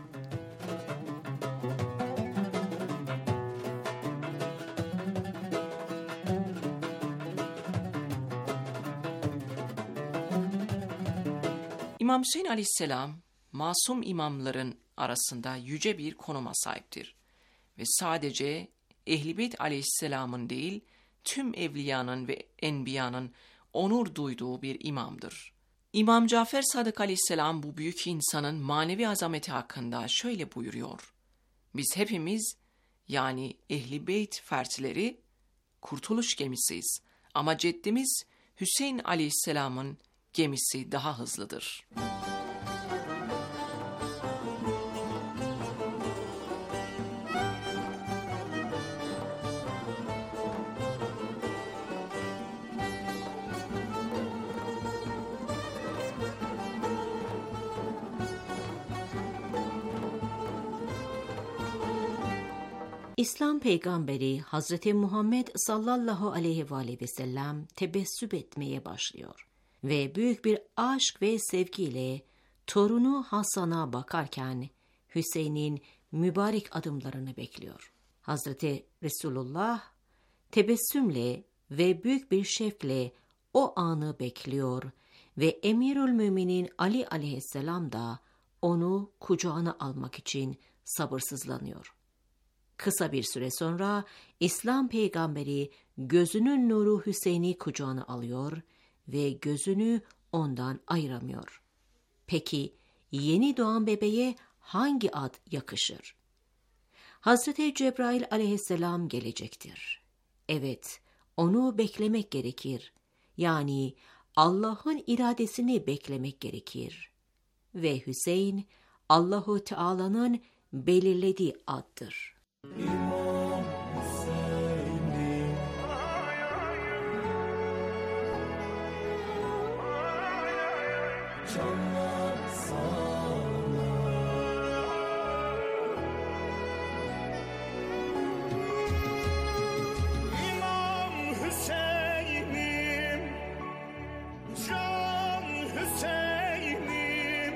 İmam Hüseyin Aleyhisselam, masum imamların arasında yüce bir konuma sahiptir. Ve sadece Ehl-i Beyt Aleyhisselam'ın değil, tüm evliyanın ve enbiyanın onur duyduğu bir imamdır. İmam Cafer Sadık Aleyhisselam bu büyük insanın manevi azameti hakkında şöyle buyuruyor. Biz hepimiz, yani Ehl-i Beyt fertleri, kurtuluş gemisiyiz. Ama ceddimiz Hüseyin Aleyhisselam'ın gemisi daha hızlıdır. İslam peygamberi Hazreti Muhammed sallallahu aleyhi ve aleyhi ve sellem tebessüm etmeye başlıyor ve büyük bir aşk ve sevgiyle torunu Hasan'a bakarken Hüseyin'in mübarek adımlarını bekliyor. Hazreti Resulullah tebessümle ve büyük bir şevkle o anı bekliyor ve Emirülmüminin Ali aleyhisselam da onu kucağına almak için sabırsızlanıyor. Kısa bir süre sonra İslam peygamberi gözünün nuru Hüseyin'i kucağına alıyor ve gözünü ondan ayıramıyor. Peki yeni doğan bebeğe hangi ad yakışır? Hazreti Cebrail aleyhisselam gelecektir. Evet, onu beklemek gerekir. Yani Allah'ın iradesini beklemek gerekir. Ve Hüseyin, Allahu Teala'nın belirlediği addır. İmam Hüseyin'im, canlar sana. İmam Hüseyin'im, can Hüseyin'im,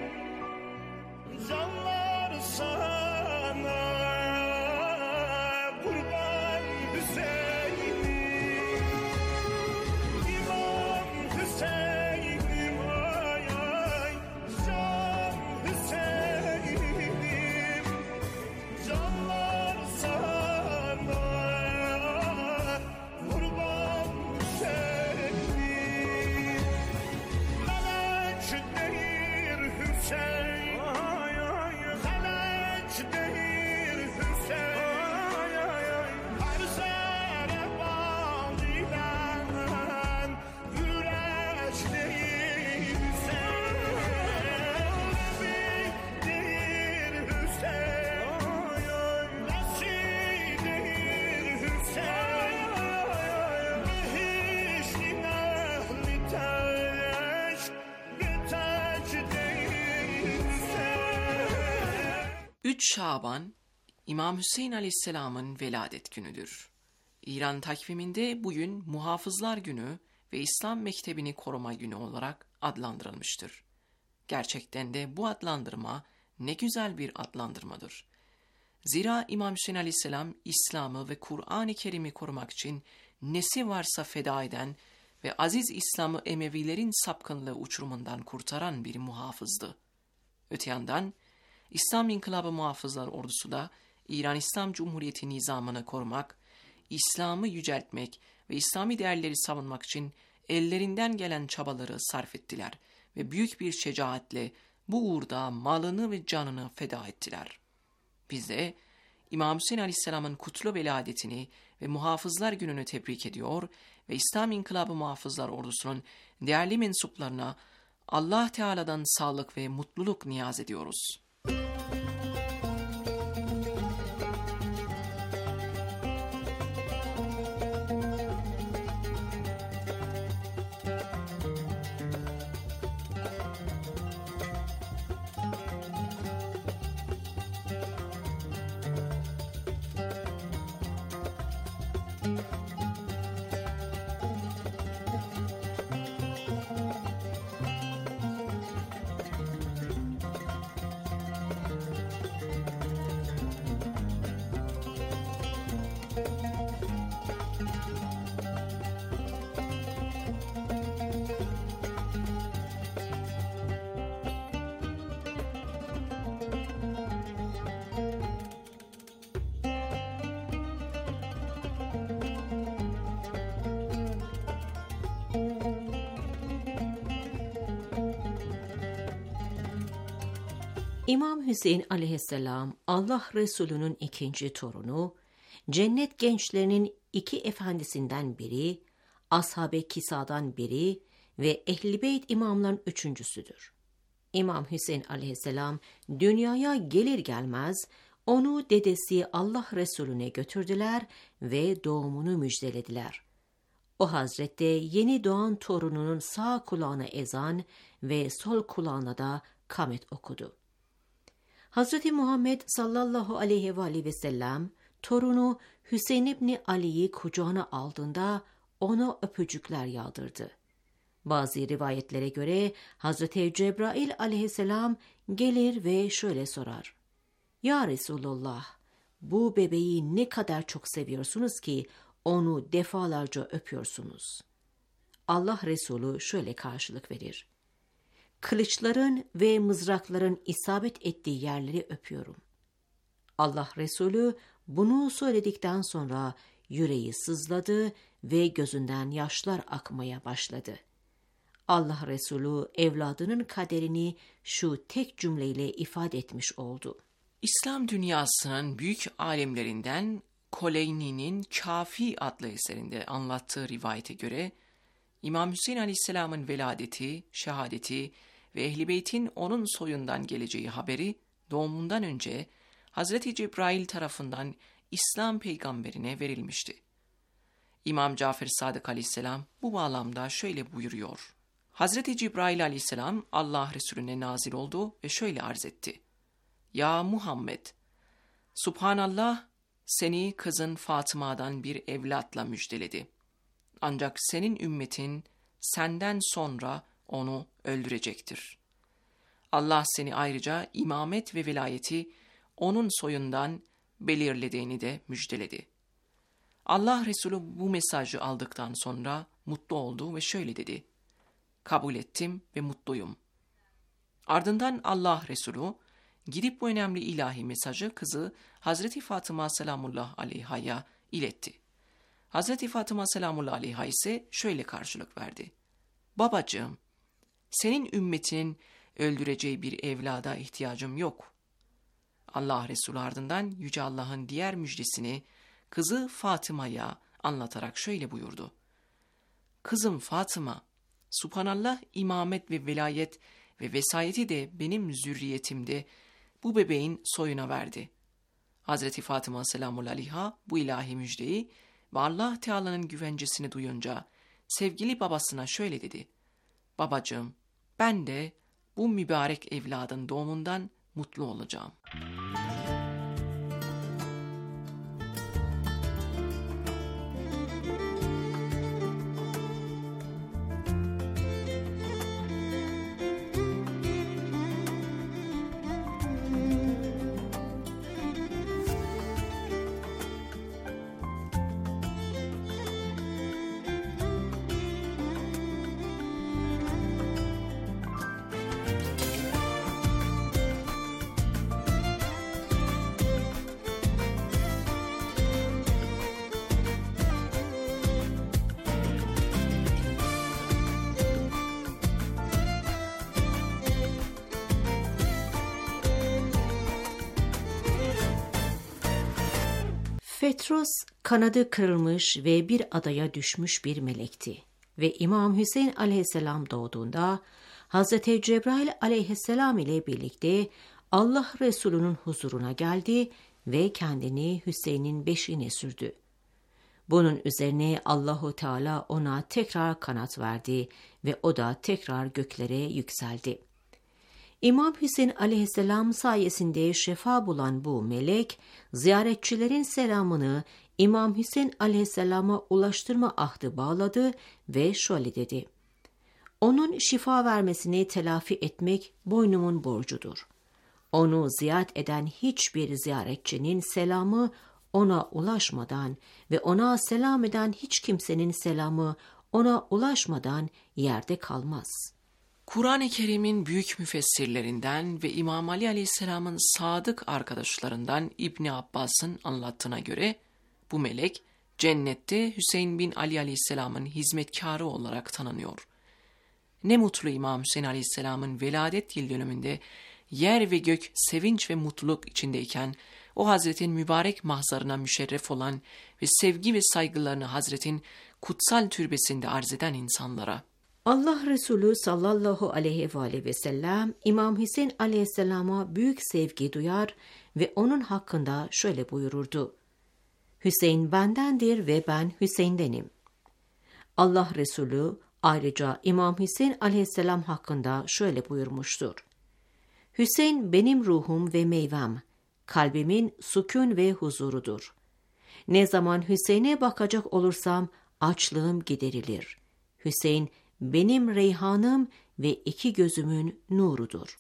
canlar sana. Şaban, İmam Hüseyin Aleyhisselam'ın veladet günüdür. İran takviminde bugün Muhafızlar Günü ve İslam Mektebi'ni koruma günü olarak adlandırılmıştır. Gerçekten de bu adlandırma ne güzel bir adlandırmadır. Zira İmam Hüseyin Aleyhisselam İslam'ı ve Kur'an-ı Kerim'i korumak için nesi varsa feda eden ve aziz İslam'ı Emevilerin sapkınlığı uçurumundan kurtaran bir muhafızdı. Öte yandan İslam İnkılabı Muhafızlar Ordusu da İran İslam Cumhuriyeti nizamını korumak, İslam'ı yüceltmek ve İslami değerleri savunmak için ellerinden gelen çabaları sarf ettiler ve büyük bir şecaatle bu uğurda malını ve canını feda ettiler. Biz de İmam Hüseyin Aleyhisselam'ın kutlu veladetini ve Muhafızlar Günü'nü tebrik ediyor ve İslam İnkılabı Muhafızlar Ordusu'nun değerli mensuplarına Allah Teala'dan sağlık ve mutluluk niyaz ediyoruz. İmam Hüseyin aleyhisselam Allah Resulü'nün ikinci torunu, cennet gençlerinin iki efendisinden biri, Ashab-ı Kisa'dan biri ve Ehl-i Beyt imamların üçüncüsüdür. İmam Hüseyin aleyhisselam dünyaya gelir gelmez onu dedesi Allah Resulüne götürdüler ve doğumunu müjdelediler. O hazrette yeni doğan torununun sağ kulağına ezan ve sol kulağına da kamet okudu. Hazreti Muhammed sallallahu aleyhi ve sellem torunu Hüseyin İbni Ali'yi kucağına aldığında ona öpücükler yağdırdı. Bazı rivayetlere göre Hazreti Cebrail aleyhisselam gelir ve şöyle sorar: "Ya Resulullah, bu bebeği ne kadar çok seviyorsunuz ki onu defalarca öpüyorsunuz?" Allah Resulü şöyle karşılık verir: "Kılıçların ve mızrakların isabet ettiği yerleri öpüyorum." Allah Resulü bunu söyledikten sonra yüreği sızladı ve gözünden yaşlar akmaya başladı. Allah Resulü evladının kaderini şu tek cümleyle ifade etmiş oldu. İslam dünyasının büyük alimlerinden Koleyni'nin Kafi adlı eserinde anlattığı rivayete göre İmam Hüseyin Aleyhisselam'ın veladeti, şehadeti ve Ehl-i Beyt'in onun soyundan geleceği haberi doğumundan önce Hazreti Cebrail tarafından İslam peygamberine verilmişti. İmam Cafer Sadık Aleyhisselam bu bağlamda şöyle buyuruyor: Hazreti Cebrail Aleyhisselam Allah Resulüne nazil oldu ve şöyle arz etti: "Ya Muhammed, Subhanallah seni kızın Fatıma'dan bir evlatla müjdeledi. Ancak senin ümmetin senden sonra onu öldürecektir. Allah seni ayrıca imamet ve velayeti onun soyundan belirlediğini de müjdeledi." Allah Resulü bu mesajı aldıktan sonra mutlu oldu ve şöyle dedi: "Kabul ettim ve mutluyum." Ardından Allah Resulü gidip bu önemli ilahi mesajı kızı Hazreti Fatıma selamullah aleyha'ya iletti. Hazreti Fatıma selamullah aleyha ise şöyle karşılık verdi: "Babacığım, senin ümmetinin öldüreceği bir evlada ihtiyacım yok." Allah Resulü ardından Yüce Allah'ın diğer müjdesini kızı Fatıma'ya anlatarak şöyle buyurdu: "Kızım Fatıma, Subhanallah imamet ve velayet ve vesayeti de benim zürriyetimde bu bebeğin soyuna verdi." Hazreti Fatıma selamullah aleyha bu ilahi müjdeyi ve Allah Teala'nın güvencesini duyunca sevgili babasına şöyle dedi: "Babacığım, ben de bu mübarek evladın doğumundan mutlu olacağım." Petros kanadı kırılmış ve bir adaya düşmüş bir melekti ve İmam Hüseyin aleyhisselam doğduğunda Hazreti Cebrail aleyhisselam ile birlikte Allah Resulü'nün huzuruna geldi ve kendini Hüseyin'in beşiğine sürdü. Bunun üzerine Allahu Teala ona tekrar kanat verdi ve o da tekrar göklere yükseldi. İmam Hüseyin aleyhisselam sayesinde şefa bulan bu melek, ziyaretçilerin selamını İmam Hüseyin aleyhisselama ulaştırma ahdı bağladı ve şöyle dedi: "Onun şifa vermesini telafi etmek boynumun borcudur. Onu ziyaret eden hiçbir ziyaretçinin selamı ona ulaşmadan ve ona selam eden hiç kimsenin selamı ona ulaşmadan yerde kalmaz." Kur'an-ı Kerim'in büyük müfessirlerinden ve İmam Ali Aleyhisselam'ın sadık arkadaşlarından İbni Abbas'ın anlattığına göre bu melek cennette Hüseyin bin Ali Aleyhisselam'ın hizmetkarı olarak tanınıyor. Ne mutlu İmam Hüseyin Aleyhisselam'ın veladet yıl dönümünde yer ve gök sevinç ve mutluluk içindeyken, o Hazretin mübarek mahzarına müşerref olan ve sevgi ve saygılarını Hazretin kutsal türbesinde arz eden insanlara. Allah Resulü sallallahu aleyhi ve sellem İmam Hüseyin aleyhisselama büyük sevgi duyar ve onun hakkında şöyle buyururdu: Hüseyin bendendir ve ben Hüseyin'denim. Allah Resulü ayrıca İmam Hüseyin aleyhisselam hakkında şöyle buyurmuştur: Hüseyin benim ruhum ve meyvem, kalbimin sükun ve huzurudur. Ne zaman Hüseyin'e bakacak olursam açlığım giderilir. Hüseyin benim reyhanım ve iki gözümün nurudur.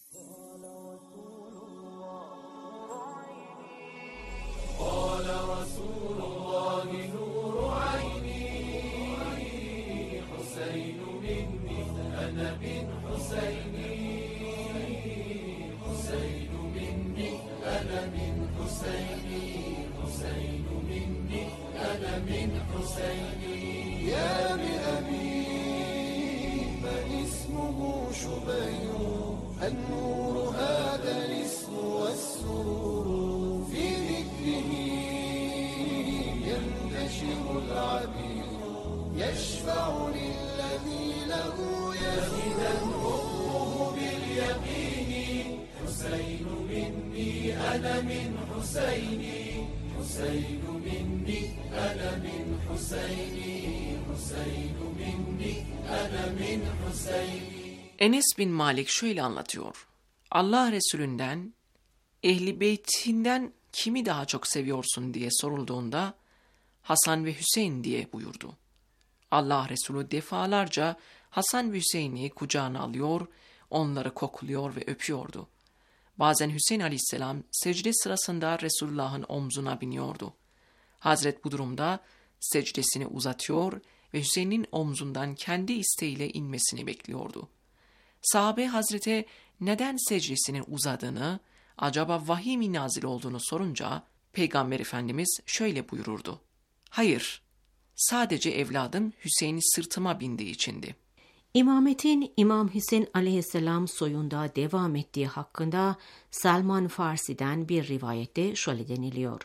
النور هذا الاسم والسرور في ذكره ينتشر العبير يشفع للذي له يزيد حبه باليقين حسين مني أنا من حسيني حسين مني أنا من حسيني حسين مني أنا من حسيني. Enes bin Malik şöyle anlatıyor: Allah Resulünden, Ehl-i Beytinden kimi daha çok seviyorsun diye sorulduğunda, Hasan ve Hüseyin diye buyurdu. Allah Resulü defalarca Hasan ve Hüseyin'i kucağına alıyor, onları kokluyor ve öpüyordu. Bazen Hüseyin aleyhisselam secde sırasında Resulullah'ın omzuna biniyordu. Hazret bu durumda secdesini uzatıyor ve Hüseyin'in omzundan kendi isteğiyle inmesini bekliyordu. Sahabe Hazret'e neden secdesinin uzadığını, acaba vahiy mi nazil olduğunu sorunca, Peygamber Efendimiz şöyle buyururdu: Hayır, sadece evladım Hüseyin'i sırtıma bindiği içindi. İmametin İmam Hüseyin aleyhisselam soyunda devam ettiği hakkında Selman Farsi'den bir rivayette şöyle deniliyor: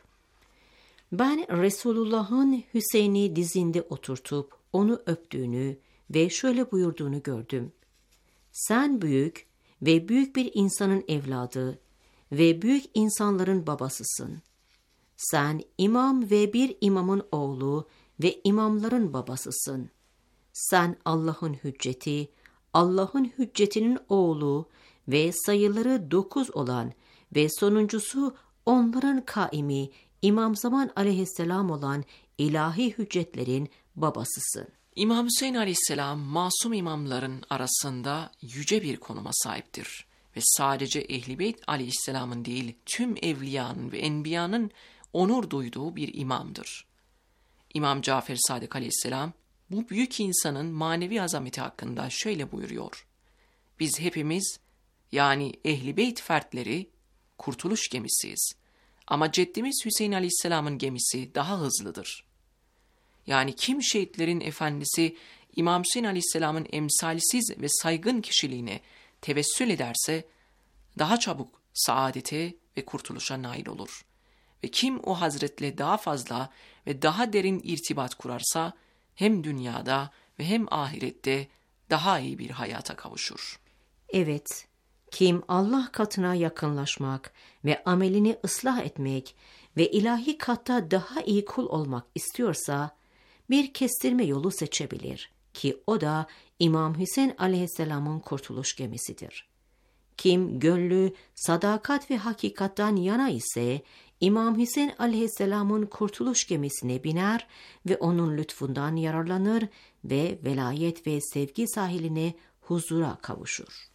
Ben Resulullah'ın Hüseyin'i dizinde oturtup onu öptüğünü ve şöyle buyurduğunu gördüm: Sen büyük ve büyük bir insanın evladı ve büyük insanların babasısın. Sen imam ve bir imamın oğlu ve imamların babasısın. Sen Allah'ın hücceti, Allah'ın hüccetinin oğlu ve sayıları 9 olan ve sonuncusu onların kaimi İmam Zaman aleyhisselam olan ilahi hüccetlerin babasısın. İmam Hüseyin aleyhisselam masum imamların arasında yüce bir konuma sahiptir ve sadece Ehl-i Beyt aleyhisselamın değil tüm evliyanın ve enbiyanın onur duyduğu bir imamdır. İmam Cafer Sadık aleyhisselam bu büyük insanın manevi azameti hakkında şöyle buyuruyor: Biz hepimiz, yani Ehl-i Beyt fertleri kurtuluş gemisiyiz ama ceddimiz Hüseyin aleyhisselamın gemisi daha hızlıdır. Yani kim şehitlerin efendisi İmam Hüseyin aleyhisselamın emsalsiz ve saygın kişiliğine tevessül ederse daha çabuk saadete ve kurtuluşa nail olur. Ve kim o hazretle daha fazla ve daha derin irtibat kurarsa hem dünyada ve hem ahirette daha iyi bir hayata kavuşur. Evet, kim Allah katına yakınlaşmak ve amelini ıslah etmek ve ilahi katta daha iyi kul olmak istiyorsa bir kestirme yolu seçebilir ki o da İmam Hüseyin aleyhisselamın kurtuluş gemisidir. Kim gönlü sadakat ve hakikattan yana ise İmam Hüseyin aleyhisselamın kurtuluş gemisine biner ve onun lütfundan yararlanır ve velayet ve sevgi sahiline huzura kavuşur.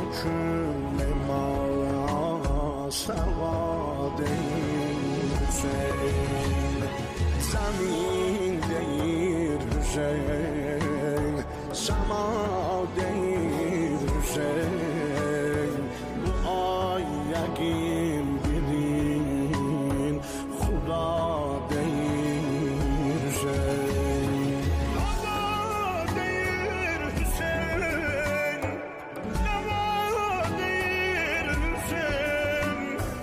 hüküm ma savad Hüseyin Zemin değil Hüseyin Sema değil Hüseyin Bu ay yakin bilin Huda değil Hüseyin Huda değil Hüseyin Leva değil Hüseyin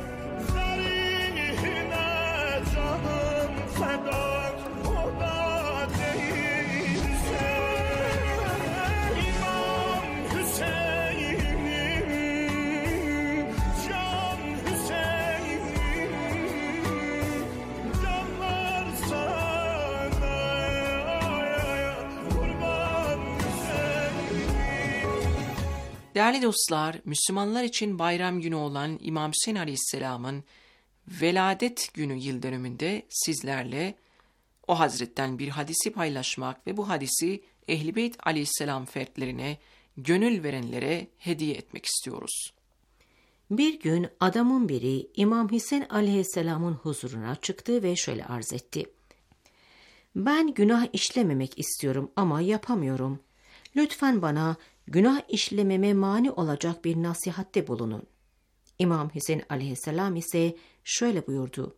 Zarihine canım fedak Huda değil Hüseyin İmam Hüseyin'im Can Hüseyin'im Canlar sana kurban Hüseyin'im Değerli dostlar, Müslümanlar için bayram günü olan İmam Hüseyin Aleyhisselam'ın veladet günü yıl dönümünde sizlerle o Hazret'ten bir hadisi paylaşmak ve bu hadisi Ehl-i Beyt Aleyhisselam fertlerine, gönül verenlere hediye etmek istiyoruz. Bir gün adamın biri İmam Hüseyin Aleyhisselam'ın huzuruna çıktı ve şöyle arz etti. Ben günah işlememek istiyorum ama yapamıyorum. Lütfen bana günah işlememe mani olacak bir nasihatte bulunun. İmam Hüseyin Aleyhisselam ise şöyle buyurdu.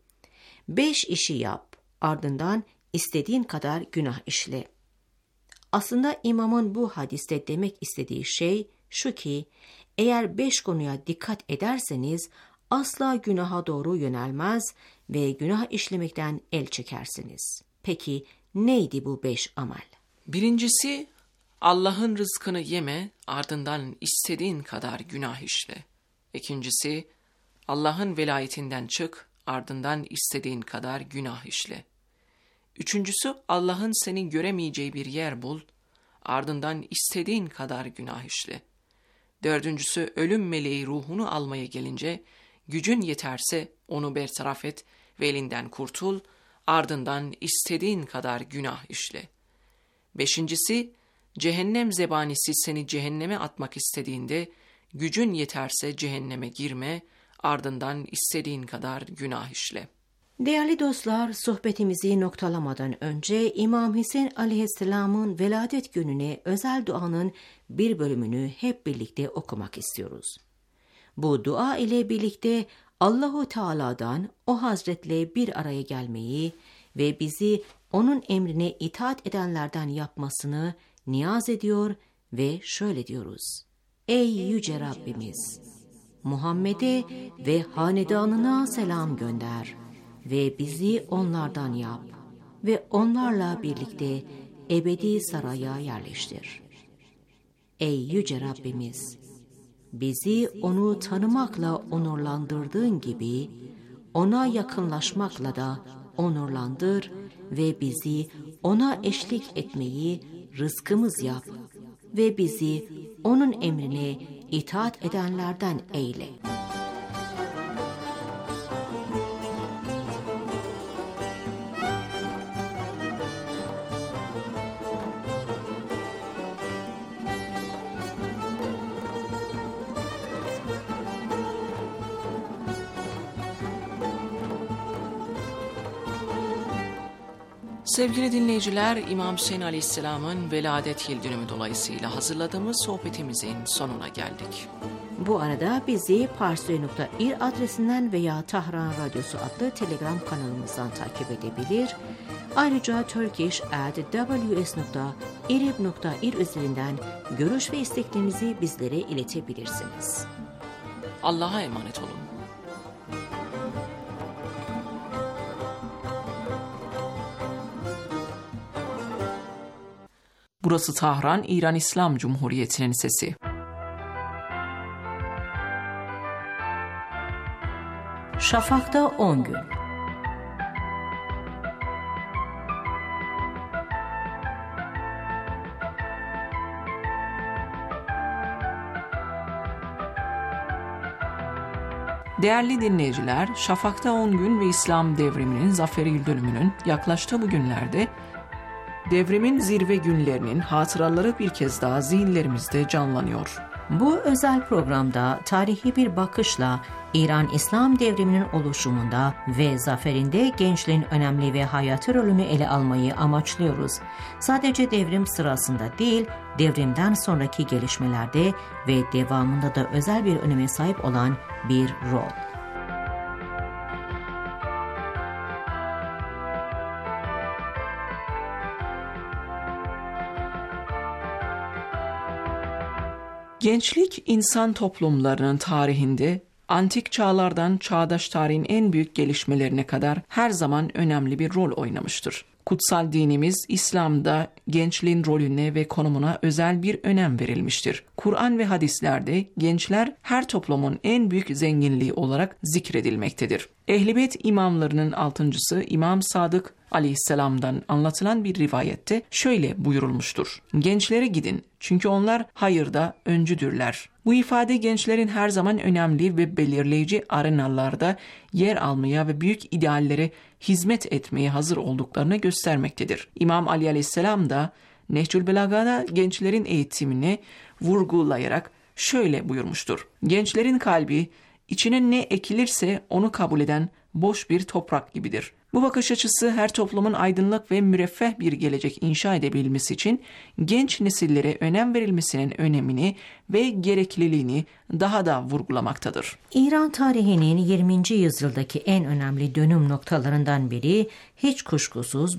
5 işi yap, ardından istediğin kadar günah işle. Aslında imamın bu hadiste demek istediği şey şu ki, eğer 5 konuya dikkat ederseniz asla günaha doğru yönelmez ve günah işlemekten el çekersiniz. Peki neydi bu 5 amel? Birincisi, Allah'ın rızkını yeme, ardından istediğin kadar günah işle. İkincisi, Allah'ın velayetinden çık, ardından istediğin kadar günah işle. Üçüncüsü, Allah'ın seni göremeyeceği bir yer bul, ardından istediğin kadar günah işle. Dördüncüsü, ölüm meleği ruhunu almaya gelince, gücün yeterse onu bertaraf et ve elinden kurtul, ardından istediğin kadar günah işle. Beşincisi, cehennem zebanisi seni cehenneme atmak istediğinde, gücün yeterse cehenneme girme, ardından istediğin kadar günah işle. Değerli dostlar, sohbetimizi noktalamadan önce İmam Hüseyin Aleyhisselam'ın veladet gününe özel duanın bir bölümünü hep birlikte okumak istiyoruz. Bu dua ile birlikte Allahu Teala'dan o Hazretle bir araya gelmeyi ve bizi onun emrine itaat edenlerden yapmasını niyaz ediyor ve şöyle diyoruz. Ey yüce Rabbimiz! Muhammed'e ve hanedanına selam gönder ve bizi onlardan yap ve onlarla birlikte ebedi saraya yerleştir. Ey yüce Rabbimiz! Bizi onu tanımakla onurlandırdığın gibi ona yakınlaşmakla da onurlandır ve bizi ona eşlik etmeyi rızkımız yap ve bizi onun emrine itaat edenlerden eyle. Sevgili dinleyiciler, İmam Hüseyin Aleyhisselam'ın veladet yıl dönümü dolayısıyla hazırladığımız sohbetimizin sonuna geldik. Bu arada bizi parsi.ir adresinden veya Tahran Radyosu adlı Telegram kanalımızdan takip edebilir. Ayrıca turkish@ws.irib.ir üzerinden görüş ve isteklerinizi bizlere iletebilirsiniz. Allah'a emanet olun. Burası Tahran, İran İslam Cumhuriyeti'nin sesi. Şafak'ta 10 gün. Değerli dinleyiciler, Şafak'ta 10 gün ve İslam devriminin zafer yıl dönümünün yaklaştığı bu günlerde devrimin zirve günlerinin hatıraları bir kez daha zihinlerimizde canlanıyor. Bu özel programda tarihi bir bakışla İran İslam devriminin oluşumunda ve zaferinde gençliğin önemli ve hayati rolünü ele almayı amaçlıyoruz. Sadece devrim sırasında değil, devrimden sonraki gelişmelerde ve devamında da özel bir öneme sahip olan bir rol. Gençlik insan toplumlarının tarihinde antik çağlardan çağdaş tarihin en büyük gelişmelerine kadar her zaman önemli bir rol oynamıştır. Kutsal dinimiz İslam'da gençliğin rolüne ve konumuna özel bir önem verilmiştir. Kur'an ve hadislerde gençler her toplumun en büyük zenginliği olarak zikredilmektedir. Ehl-i Beyt imamlarının altıncısı İmam Sadık Aleyhisselam'dan anlatılan bir rivayette şöyle buyurulmuştur: gençlere gidin çünkü onlar hayırda öncüdürler. Bu ifade gençlerin her zaman önemli ve belirleyici arenalarda yer almaya ve büyük ideallere hizmet etmeye hazır olduklarını göstermektedir. İmam Ali Aleyhisselam da Nehcül Belaga'da gençlerin eğitimini vurgulayarak şöyle buyurmuştur: gençlerin kalbi içine ne ekilirse onu kabul eden boş bir toprak gibidir. Bu bakış açısı her toplumun aydınlık ve müreffeh bir gelecek inşa edebilmesi için genç nesillere önem verilmesinin önemini ve gerekliliğini daha da vurgulamaktadır. İran tarihinin 20. yüzyıldaki en önemli dönüm noktalarından biri hiç kuşkusuz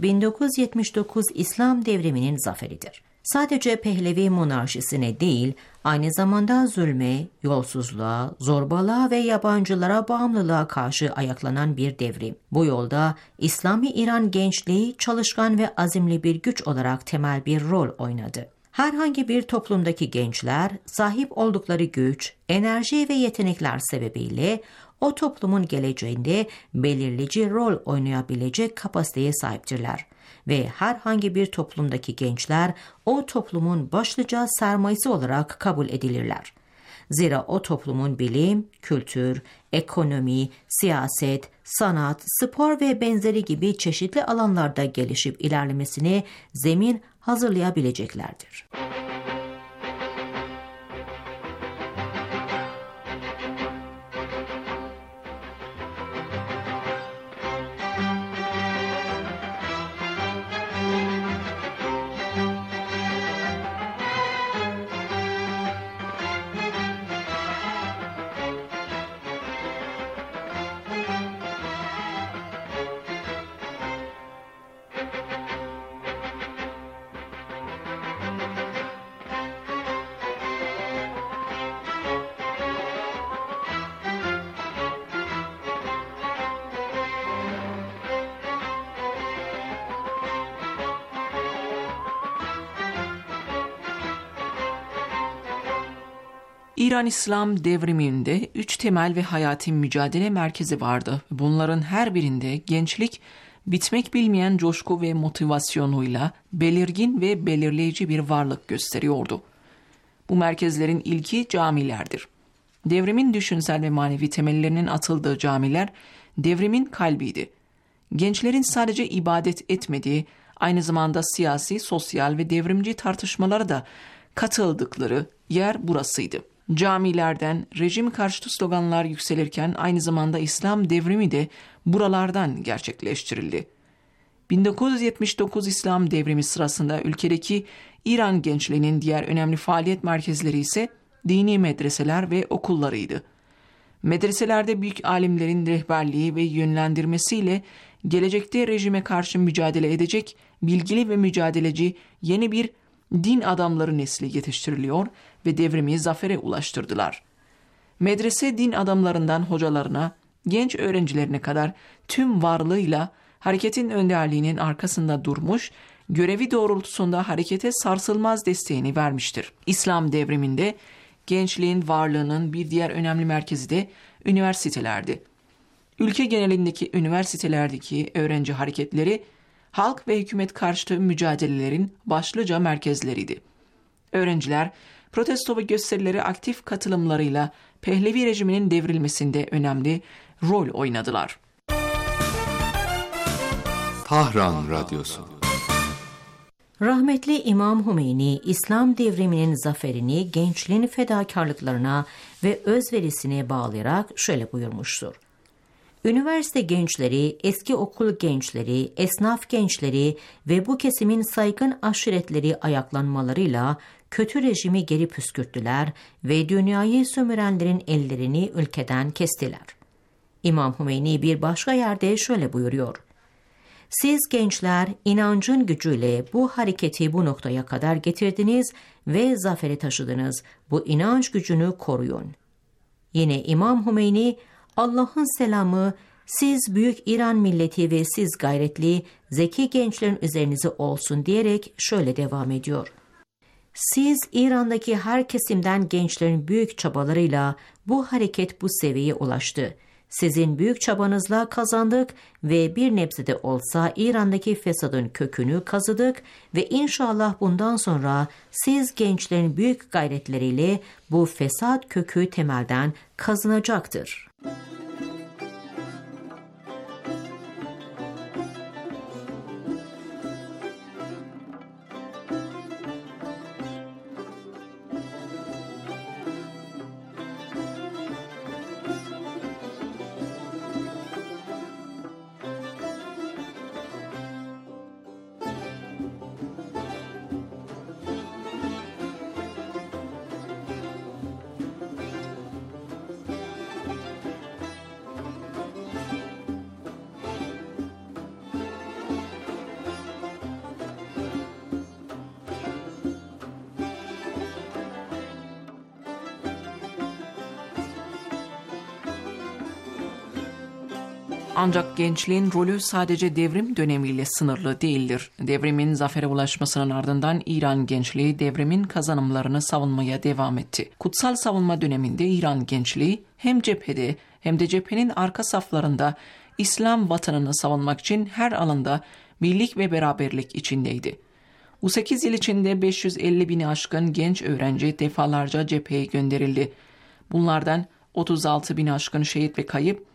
1979 İslam devriminin zaferidir. Sadece Pehlevi monarşisine değil, aynı zamanda zulme, yolsuzluğa, zorbalığa ve yabancılara bağımlılığa karşı ayaklanan bir devrim. Bu yolda İslami İran gençliği çalışkan ve azimli bir güç olarak temel bir rol oynadı. Herhangi bir toplumdaki gençler sahip oldukları güç, enerji ve yetenekler sebebiyle o toplumun geleceğinde belirleyici rol oynayabilecek kapasiteye sahiptirler. Ve herhangi bir toplumdaki gençler o toplumun başlıca sermayesi olarak kabul edilirler. Zira o toplumun bilim, kültür, ekonomi, siyaset, sanat, spor ve benzeri gibi çeşitli alanlarda gelişip ilerlemesine zemin hazırlayabileceklerdir. İran İslam devriminde 3 temel ve hayati mücadele merkezi vardı. Bunların her birinde gençlik bitmek bilmeyen coşku ve motivasyonuyla belirgin ve belirleyici bir varlık gösteriyordu. Bu merkezlerin ilki camilerdir. Devrimin düşünsel ve manevi temellerinin atıldığı camiler devrimin kalbiydi. Gençlerin sadece ibadet etmediği, aynı zamanda siyasi, sosyal ve devrimci tartışmalara da katıldıkları yer burasıydı. Camilerden rejim karşıtı sloganlar yükselirken aynı zamanda İslam devrimi de buralardan gerçekleştirildi. 1979 İslam devrimi sırasında ülkedeki İran gençliğinin diğer önemli faaliyet merkezleri ise dini medreseler ve okullarıydı. Medreselerde büyük alimlerin rehberliği ve yönlendirmesiyle gelecekte rejime karşı mücadele edecek bilgili ve mücadeleci yeni bir din adamları nesli yetiştiriliyor ve devrimi zafere ulaştırdılar. Medrese din adamlarından hocalarına, genç öğrencilerine kadar tüm varlığıyla hareketin önderliğinin arkasında durmuş, görevi doğrultusunda harekete sarsılmaz desteğini vermiştir. İslam devriminde gençliğin varlığının bir diğer önemli merkezi de üniversitelerdi. Ülke genelindeki üniversitelerdeki öğrenci hareketleri, halk ve hükümet karşıtı mücadelelerin başlıca merkezleriydi. Öğrenciler, protesto ve gösterilere aktif katılımlarıyla Pehlevi rejiminin devrilmesinde önemli rol oynadılar. Tahran Radyosu. Rahmetli İmam Hümeyni, İslam devriminin zaferini gençliğin fedakarlıklarına ve özverisine bağlayarak şöyle buyurmuştur. Üniversite gençleri, eski okul gençleri, esnaf gençleri ve bu kesimin saygın aşiretleri ayaklanmalarıyla kötü rejimi geri püskürttüler ve dünyayı sömürenlerin ellerini ülkeden kestiler. İmam Hümeyni bir başka yerde şöyle buyuruyor. Siz gençler inancın gücüyle bu hareketi bu noktaya kadar getirdiniz ve zafere taşıdınız. Bu inanç gücünü koruyun. Yine İmam Hümeyni, Allah'ın selamı siz büyük İran milleti ve siz gayretli, zeki gençlerin üzerinize olsun diyerek şöyle devam ediyor. Siz İran'daki her kesimden gençlerin büyük çabalarıyla bu hareket bu seviyeye ulaştı. Sizin büyük çabanızla kazandık ve bir nebze de olsa İran'daki fesadın kökünü kazıdık ve inşallah bundan sonra siz gençlerin büyük gayretleriyle bu fesat kökü temelden kazınacaktır. Ancak gençliğin rolü sadece devrim dönemiyle sınırlı değildir. Devrimin zafere ulaşmasının ardından İran gençliği devrimin kazanımlarını savunmaya devam etti. Kutsal savunma döneminde İran gençliği hem cephede hem de cephenin arka saflarında İslam vatanını savunmak için her alanda birlik ve beraberlik içindeydi. Bu 8 yıl içinde 550 bini aşkın genç öğrenci defalarca cepheye gönderildi. Bunlardan 36 bini aşkın şehit ve kayıp,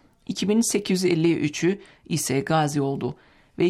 2853'ü ise gazi oldu ve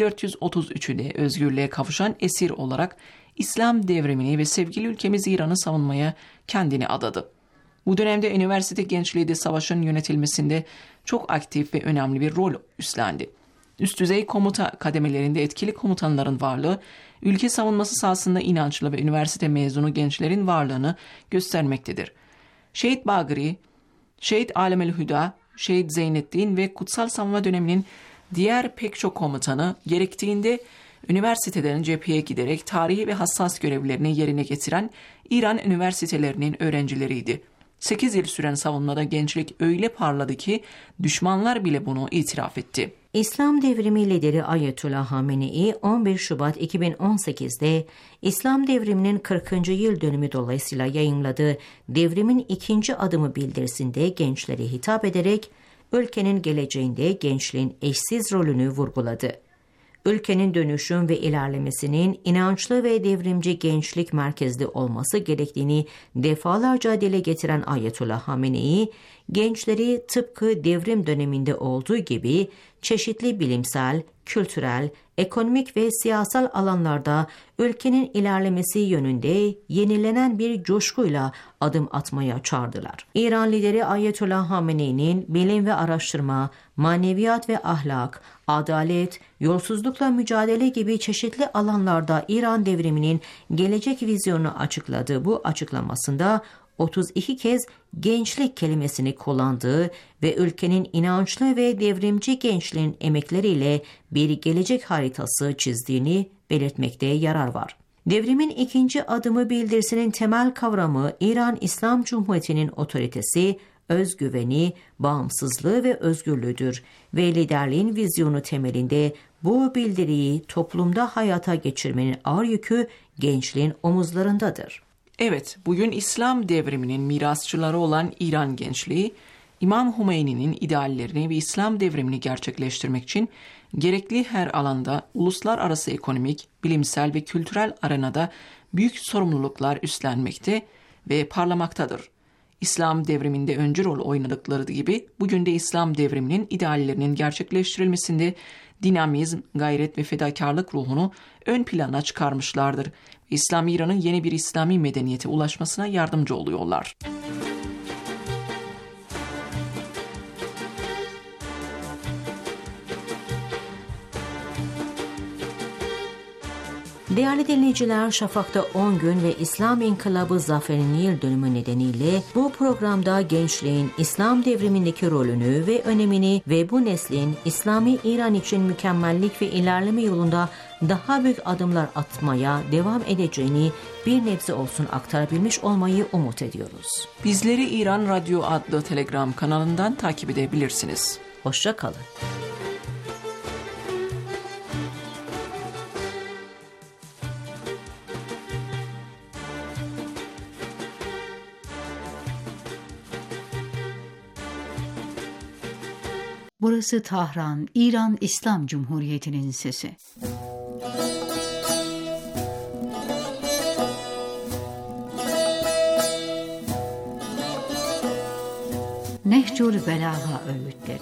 2433'ü de özgürlüğe kavuşan esir olarak İslam devrimini ve sevgili ülkemiz İran'ı savunmaya kendini adadı. Bu dönemde üniversite gençliği de savaşın yönetilmesinde çok aktif ve önemli bir rol üstlendi. Üst düzey komuta kademelerinde etkili komutanların varlığı, ülke savunması sahasında inançlı ve üniversite mezunu gençlerin varlığını göstermektedir. Şehit Bagri, Şehit Alemel-Hüda, Şehit Zeynettin ve kutsal savunma döneminin diğer pek çok komutanı gerektiğinde üniversiteden cepheye giderek tarihi ve hassas görevlerini yerine getiren İran üniversitelerinin öğrencileriydi. 8 yıl süren savunmada gençlik öyle parladı ki düşmanlar bile bunu itiraf etti. İslam devrimi lideri Ayetullah Hamenei 11 Şubat 2018'de İslam devriminin 40. yıl dönümü dolayısıyla yayımladığı devrimin ikinci adımı bildirisinde gençlere hitap ederek ülkenin geleceğinde gençliğin eşsiz rolünü vurguladı. Ülkenin dönüşüm ve ilerlemesinin inançlı ve devrimci gençlik merkezli olması gerektiğini defalarca dile getiren Ayetullah Hamenei, gençleri tıpkı devrim döneminde olduğu gibi çeşitli bilimsel, kültürel, ekonomik ve siyasal alanlarda ülkenin ilerlemesi yönünde yenilenen bir coşkuyla adım atmaya çağırdılar. İran lideri Ayetullah Hamenei'nin bilim ve araştırma, maneviyat ve ahlak, adalet, yolsuzlukla mücadele gibi çeşitli alanlarda İran devriminin gelecek vizyonunu açıkladığı bu açıklamasında 32 kez gençlik kelimesini kullandığı ve ülkenin inançlı ve devrimci gençliğin emekleriyle bir gelecek haritası çizdiğini belirtmekte yarar var. Devrimin ikinci adımı bildirisinin temel kavramı İran İslam Cumhuriyeti'nin otoritesi, özgüveni, bağımsızlığı ve özgürlüğüdür ve liderliğin vizyonu temelinde bu bildiriyi toplumda hayata geçirmenin ağır yükü gençliğin omuzlarındadır. Evet, bugün İslam devriminin mirasçıları olan İran gençliği, İmam Hümeyni'nin ideallerini ve İslam devrimini gerçekleştirmek için gerekli her alanda uluslararası ekonomik, bilimsel ve kültürel arenada büyük sorumluluklar üstlenmekte ve parlamaktadır. İslam devriminde öncü rol oynadıkları gibi bugün de İslam devriminin ideallerinin gerçekleştirilmesinde dinamizm, gayret ve fedakarlık ruhunu ön plana çıkarmışlardır. İslam İran'ın yeni bir İslami medeniyete ulaşmasına yardımcı oluyorlar. Değerli dinleyiciler, Şafak'ta 10 gün ve İslam İnkılabı Zafer'in yıl dönümü nedeniyle bu programda gençliğin İslam devrimindeki rolünü ve önemini ve bu neslin İslami İran için mükemmellik ve ilerleme yolunda daha büyük adımlar atmaya devam edeceğini bir nebze olsun aktarabilmiş olmayı umut ediyoruz. Bizleri İran Radyo adlı Telegram kanalından takip edebilirsiniz. Hoşça kalın. Burası Tahran, İran İslam Cumhuriyeti'nin sesi. Nehcül Belaga öğütleri.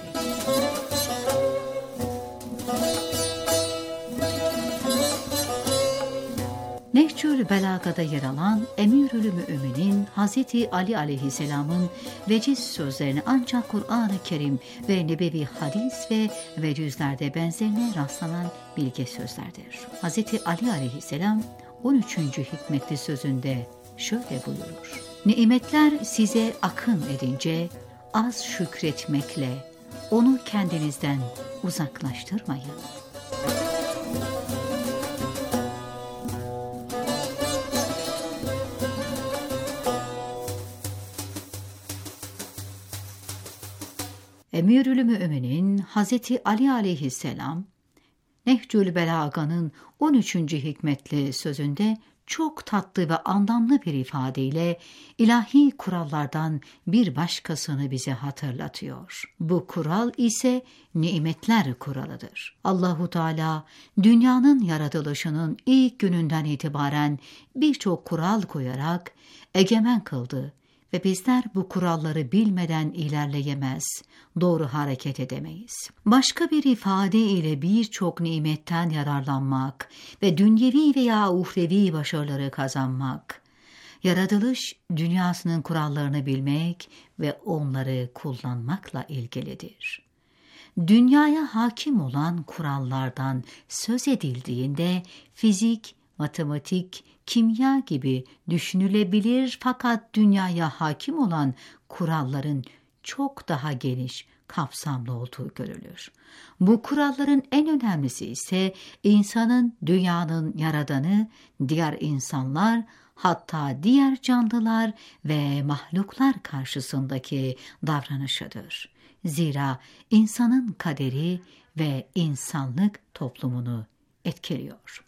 Nehcül Belaga'da yer alan Emirül Müminin Hazreti Ali Aleyhisselam'ın veciz sözlerini ancak Kur'an-ı Kerim ve nebevi hadis ve vecizlerde benzerine rastlanan bilge sözlerdir. Hazreti Ali Aleyhisselam 13. hikmetli sözünde şöyle buyurur: Nimetler size akın edince az şükretmekle onu kendinizden uzaklaştırmayın. Emirül Müminin Hazreti Ali Aleyhisselam Nehcül Belaga'nın 13. hikmetli sözünde çok tatlı ve anlamlı bir ifadeyle ilahi kurallardan bir başkasını bize hatırlatıyor. Bu kural ise nimetler kuralıdır. Allahu Teala dünyanın yaratılışının ilk gününden itibaren birçok kural koyarak egemen kıldı ve bizler bu kuralları bilmeden ilerleyemez, doğru hareket edemeyiz. Başka bir ifade ile birçok nimetten yararlanmak ve dünyevi veya uhrevi başarıları kazanmak, yaratılış dünyasının kurallarını bilmek ve onları kullanmakla ilgilidir. Dünyaya hakim olan kurallardan söz edildiğinde fizik, matematik, kimya gibi düşünülebilir fakat dünyaya hakim olan kuralların çok daha geniş, kapsamlı olduğu görülür. Bu kuralların en önemlisi ise insanın dünyanın yaradanı, diğer insanlar, hatta diğer canlılar ve mahluklar karşısındaki davranışıdır. Zira insanın kaderi ve insanlık toplumunu etkiliyor.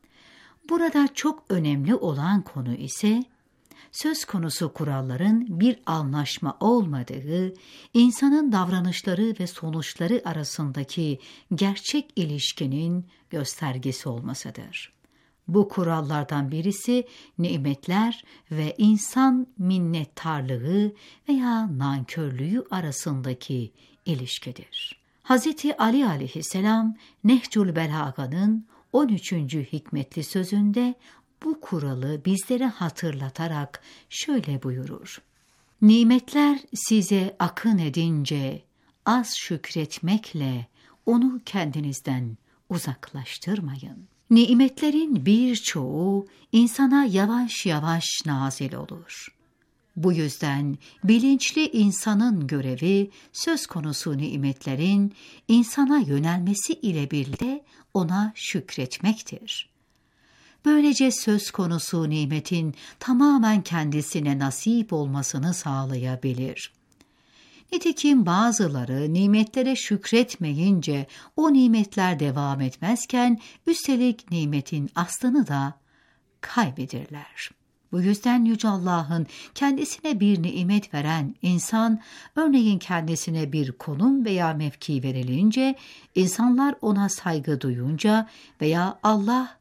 Burada çok önemli olan konu ise söz konusu kuralların bir anlaşma olmadığı, insanın davranışları ve sonuçları arasındaki gerçek ilişkinin göstergesi olmasıdır. Bu kurallardan birisi nimetler ve insan minnettarlığı veya nankörlüğü arasındaki ilişkidir. Hazreti Ali Aleyhisselam Nehcül Belaga'nın 13. hikmetli sözünde bu kuralı bizlere hatırlatarak şöyle buyurur: Nimetler size akın edince az şükretmekle onu kendinizden uzaklaştırmayın. Nimetlerin birçoğu insana yavaş yavaş nazil olur. Bu yüzden bilinçli insanın görevi söz konusu nimetlerin insana yönelmesi ile birlikte ona şükretmektir. Böylece söz konusu nimetin tamamen kendisine nasip olmasını sağlayabilir. Nitekim bazıları nimetlere şükretmeyince o nimetler devam etmezken üstelik nimetin aslını da kaybedirler. Bu yüzden Yüce Allah'ın kendisine bir nimet veren insan, örneğin kendisine bir konum veya mevki verilince, insanlar ona saygı duyunca veya Allah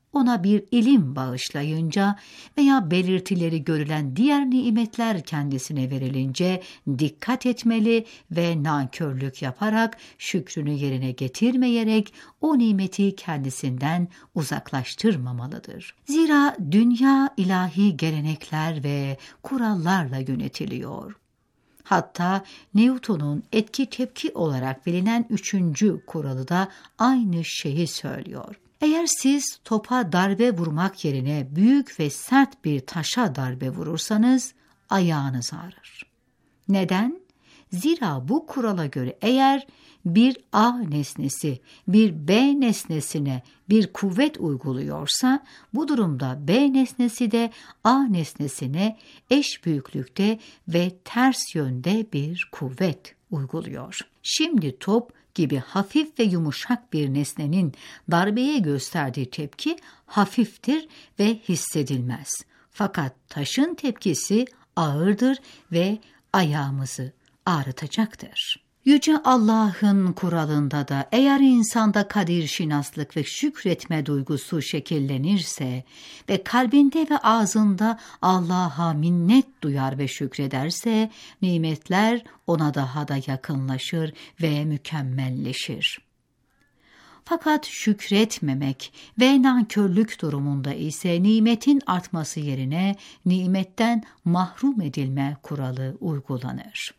ona bir ilim bağışlayınca veya belirtileri görülen diğer nimetler kendisine verilince dikkat etmeli ve nankörlük yaparak şükrünü yerine getirmeyerek o nimeti kendisinden uzaklaştırmamalıdır. Zira dünya ilahi gelenekler ve kurallarla yönetiliyor. Hatta Newton'un etki tepki olarak bilinen 3. kuralı da aynı şeyi söylüyor. Eğer siz topa darbe vurmak yerine büyük ve sert bir taşa darbe vurursanız ayağınız ağrır. Neden? Zira bu kurala göre eğer bir A nesnesi bir B nesnesine bir kuvvet uyguluyorsa bu durumda B nesnesi de A nesnesine eş büyüklükte ve ters yönde bir kuvvet uyguluyor. Şimdi top gibi hafif ve yumuşak bir nesnenin darbeye gösterdiği tepki hafiftir ve hissedilmez. Fakat taşın tepkisi ağırdır ve ayağımızı ağrıtacaktır. Yüce Allah'ın kuralında da eğer insanda kadir-şinaslık ve şükretme duygusu şekillenirse ve kalbinde ve ağzında Allah'a minnet duyar ve şükrederse nimetler ona daha da yakınlaşır ve mükemmelleşir. Fakat şükretmemek ve nankörlük durumunda ise nimetin artması yerine nimetten mahrum edilme kuralı uygulanır.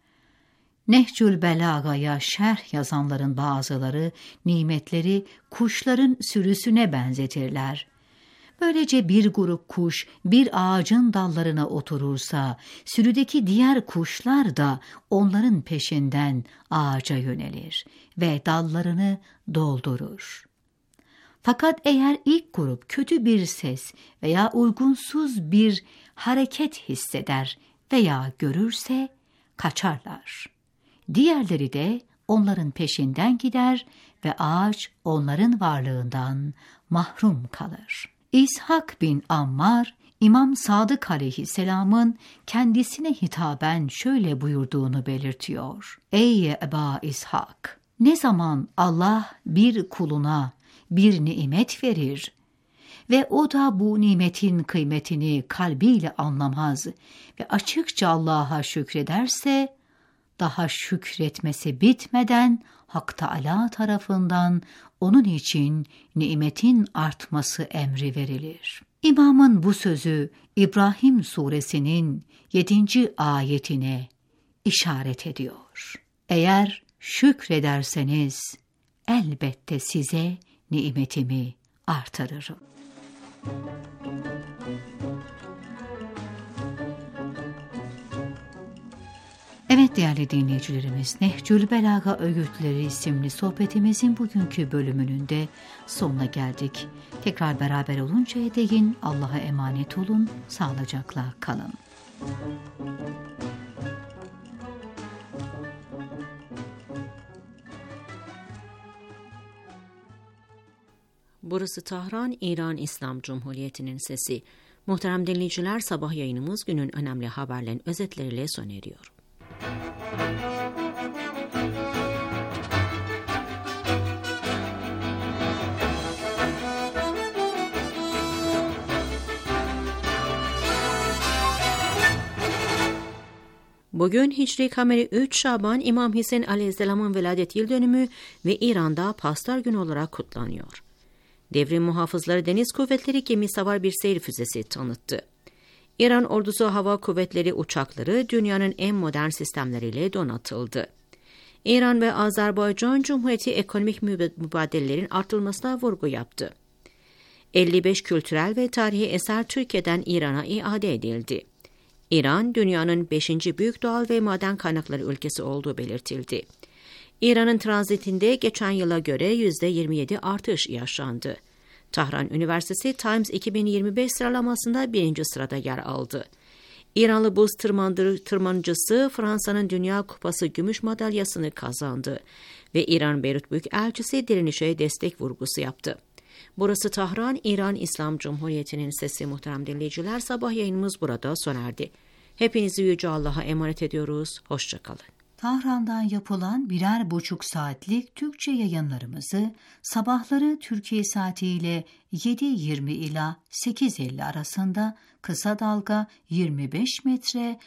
Nehcül Belaga'ya şerh yazanların bazıları nimetleri kuşların sürüsüne benzetirler. Böylece bir grup kuş bir ağacın dallarına oturursa sürüdeki diğer kuşlar da onların peşinden ağaca yönelir ve dallarını doldurur. Fakat eğer ilk grup kötü bir ses veya uygunsuz bir hareket hisseder veya görürse kaçarlar. Diğerleri de onların peşinden gider ve ağaç onların varlığından mahrum kalır. İshak bin Ammar, İmam Sadık aleyhisselamın kendisine hitaben şöyle buyurduğunu belirtiyor. Ey Eba İshak! Ne zaman Allah bir kuluna bir nimet verir ve o da bu nimetin kıymetini kalbiyle anlamaz ve açıkça Allah'a şükrederse, daha şükretmesi bitmeden Hak Teâlâ tarafından onun için nimetin artması emri verilir. İmamın bu sözü İbrahim suresinin 7. ayetine işaret ediyor. Eğer şükrederseniz elbette size nimetimi artırırım. Evet değerli dinleyicilerimiz, Nehcül Belaga Öğütleri isimli sohbetimizin bugünkü bölümünün de sonuna geldik. Tekrar beraber oluncaya değin Allah'a emanet olun, sağlıcakla kalın. Burası Tahran, İran İslam Cumhuriyeti'nin sesi. Muhterem dinleyiciler, sabah yayınımız günün önemli haberlerin özetleriyle sona eriyor. Bugün Hicri Kameri 3 Şaban İmam Hüseyin Aleyhisselam'ın veladet yıl dönümü ve İran'da Pastör Günü olarak kutlanıyor. Devrim muhafızları Deniz Kuvvetleri gemisavar bir seyir füzesi tanıttı. İran ordusu hava kuvvetleri uçakları dünyanın en modern sistemleriyle donatıldı. İran ve Azerbaycan Cumhuriyeti ekonomik mübadelelerin artırılmasına vurgu yaptı. 55 kültürel ve tarihi eser Türkiye'den İran'a iade edildi. İran, dünyanın 5. büyük doğal ve maden kaynakları ülkesi olduğu belirtildi. İran'ın tranzitinde geçen yıla göre %27 artış yaşandı. Tahran Üniversitesi Times 2025 sıralamasında 1. sırada yer aldı. İranlı buz tırmanıcısı Fransa'nın Dünya Kupası gümüş madalyasını kazandı ve İran Beyrut Büyükelçisi direnişe destek vurgusu yaptı. Burası Tahran, İran İslam Cumhuriyeti'nin sesi. Muhterem dinleyiciler, sabah yayınımız burada sona erdi. Hepinizi Yüce Allah'a emanet ediyoruz. Hoşça kalın. Tahran'dan yapılan 1,5 saatlik Türkçe yayınlarımızı sabahları Türkiye saatiyle 7:20 ila 8:50 arasında kısa dalga 25 metre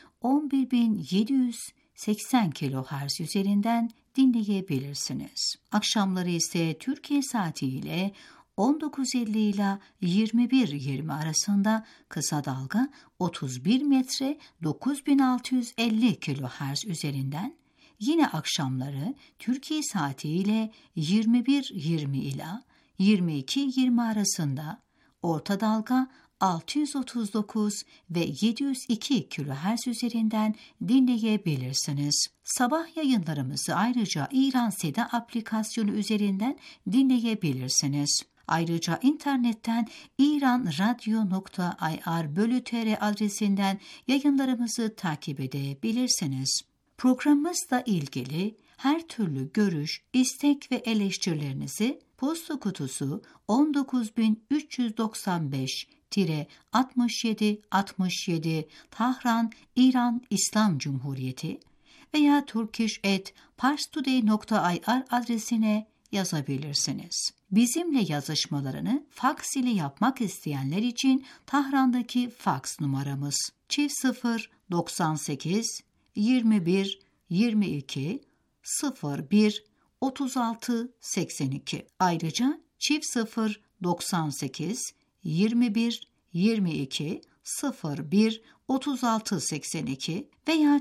11.780 kHz üzerinden dinleyebilirsiniz. Akşamları ise Türkiye saatiyle 19:50 ila 21:20 arasında kısa dalga 31 metre 9650 kHz üzerinden, yine akşamları Türkiye saatiyle 21:20 ila 22:20 arasında orta dalga 639 ve 702 kHz üzerinden dinleyebilirsiniz. Sabah yayınlarımızı ayrıca İran Seda aplikasyonu üzerinden dinleyebilirsiniz. Ayrıca internetten iranradio.ir/tr adresinden yayınlarımızı takip edebilirsiniz. Programımızla ilgili her türlü görüş, istek ve eleştirilerinizi posta kutusu 19395-6767 Tahran, İran İslam Cumhuriyeti veya turkish@parstoday.ir adresine yazabilirsiniz. Bizimle yazışmalarını faks ile yapmak isteyenler için Tahran'daki faks numaramız 098 21 22 01 36 82. Ayrıca 098 21 22 01 36 82 veya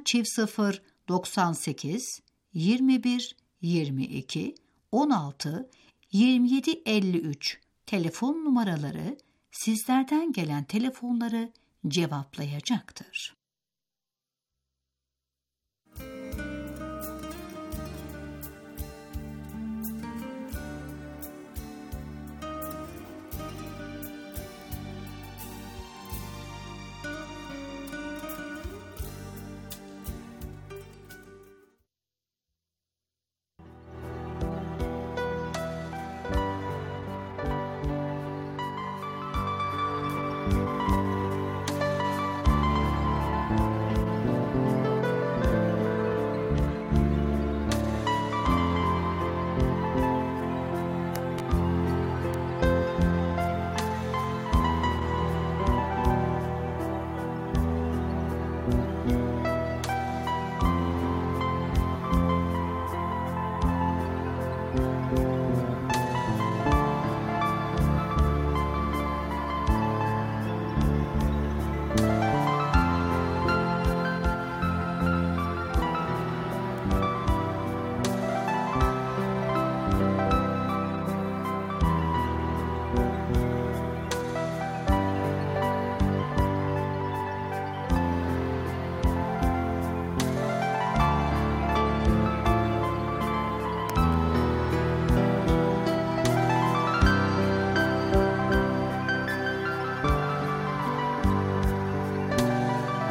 098 21 22 16 27 53 telefon numaraları sizlerden gelen telefonları cevaplayacaktır.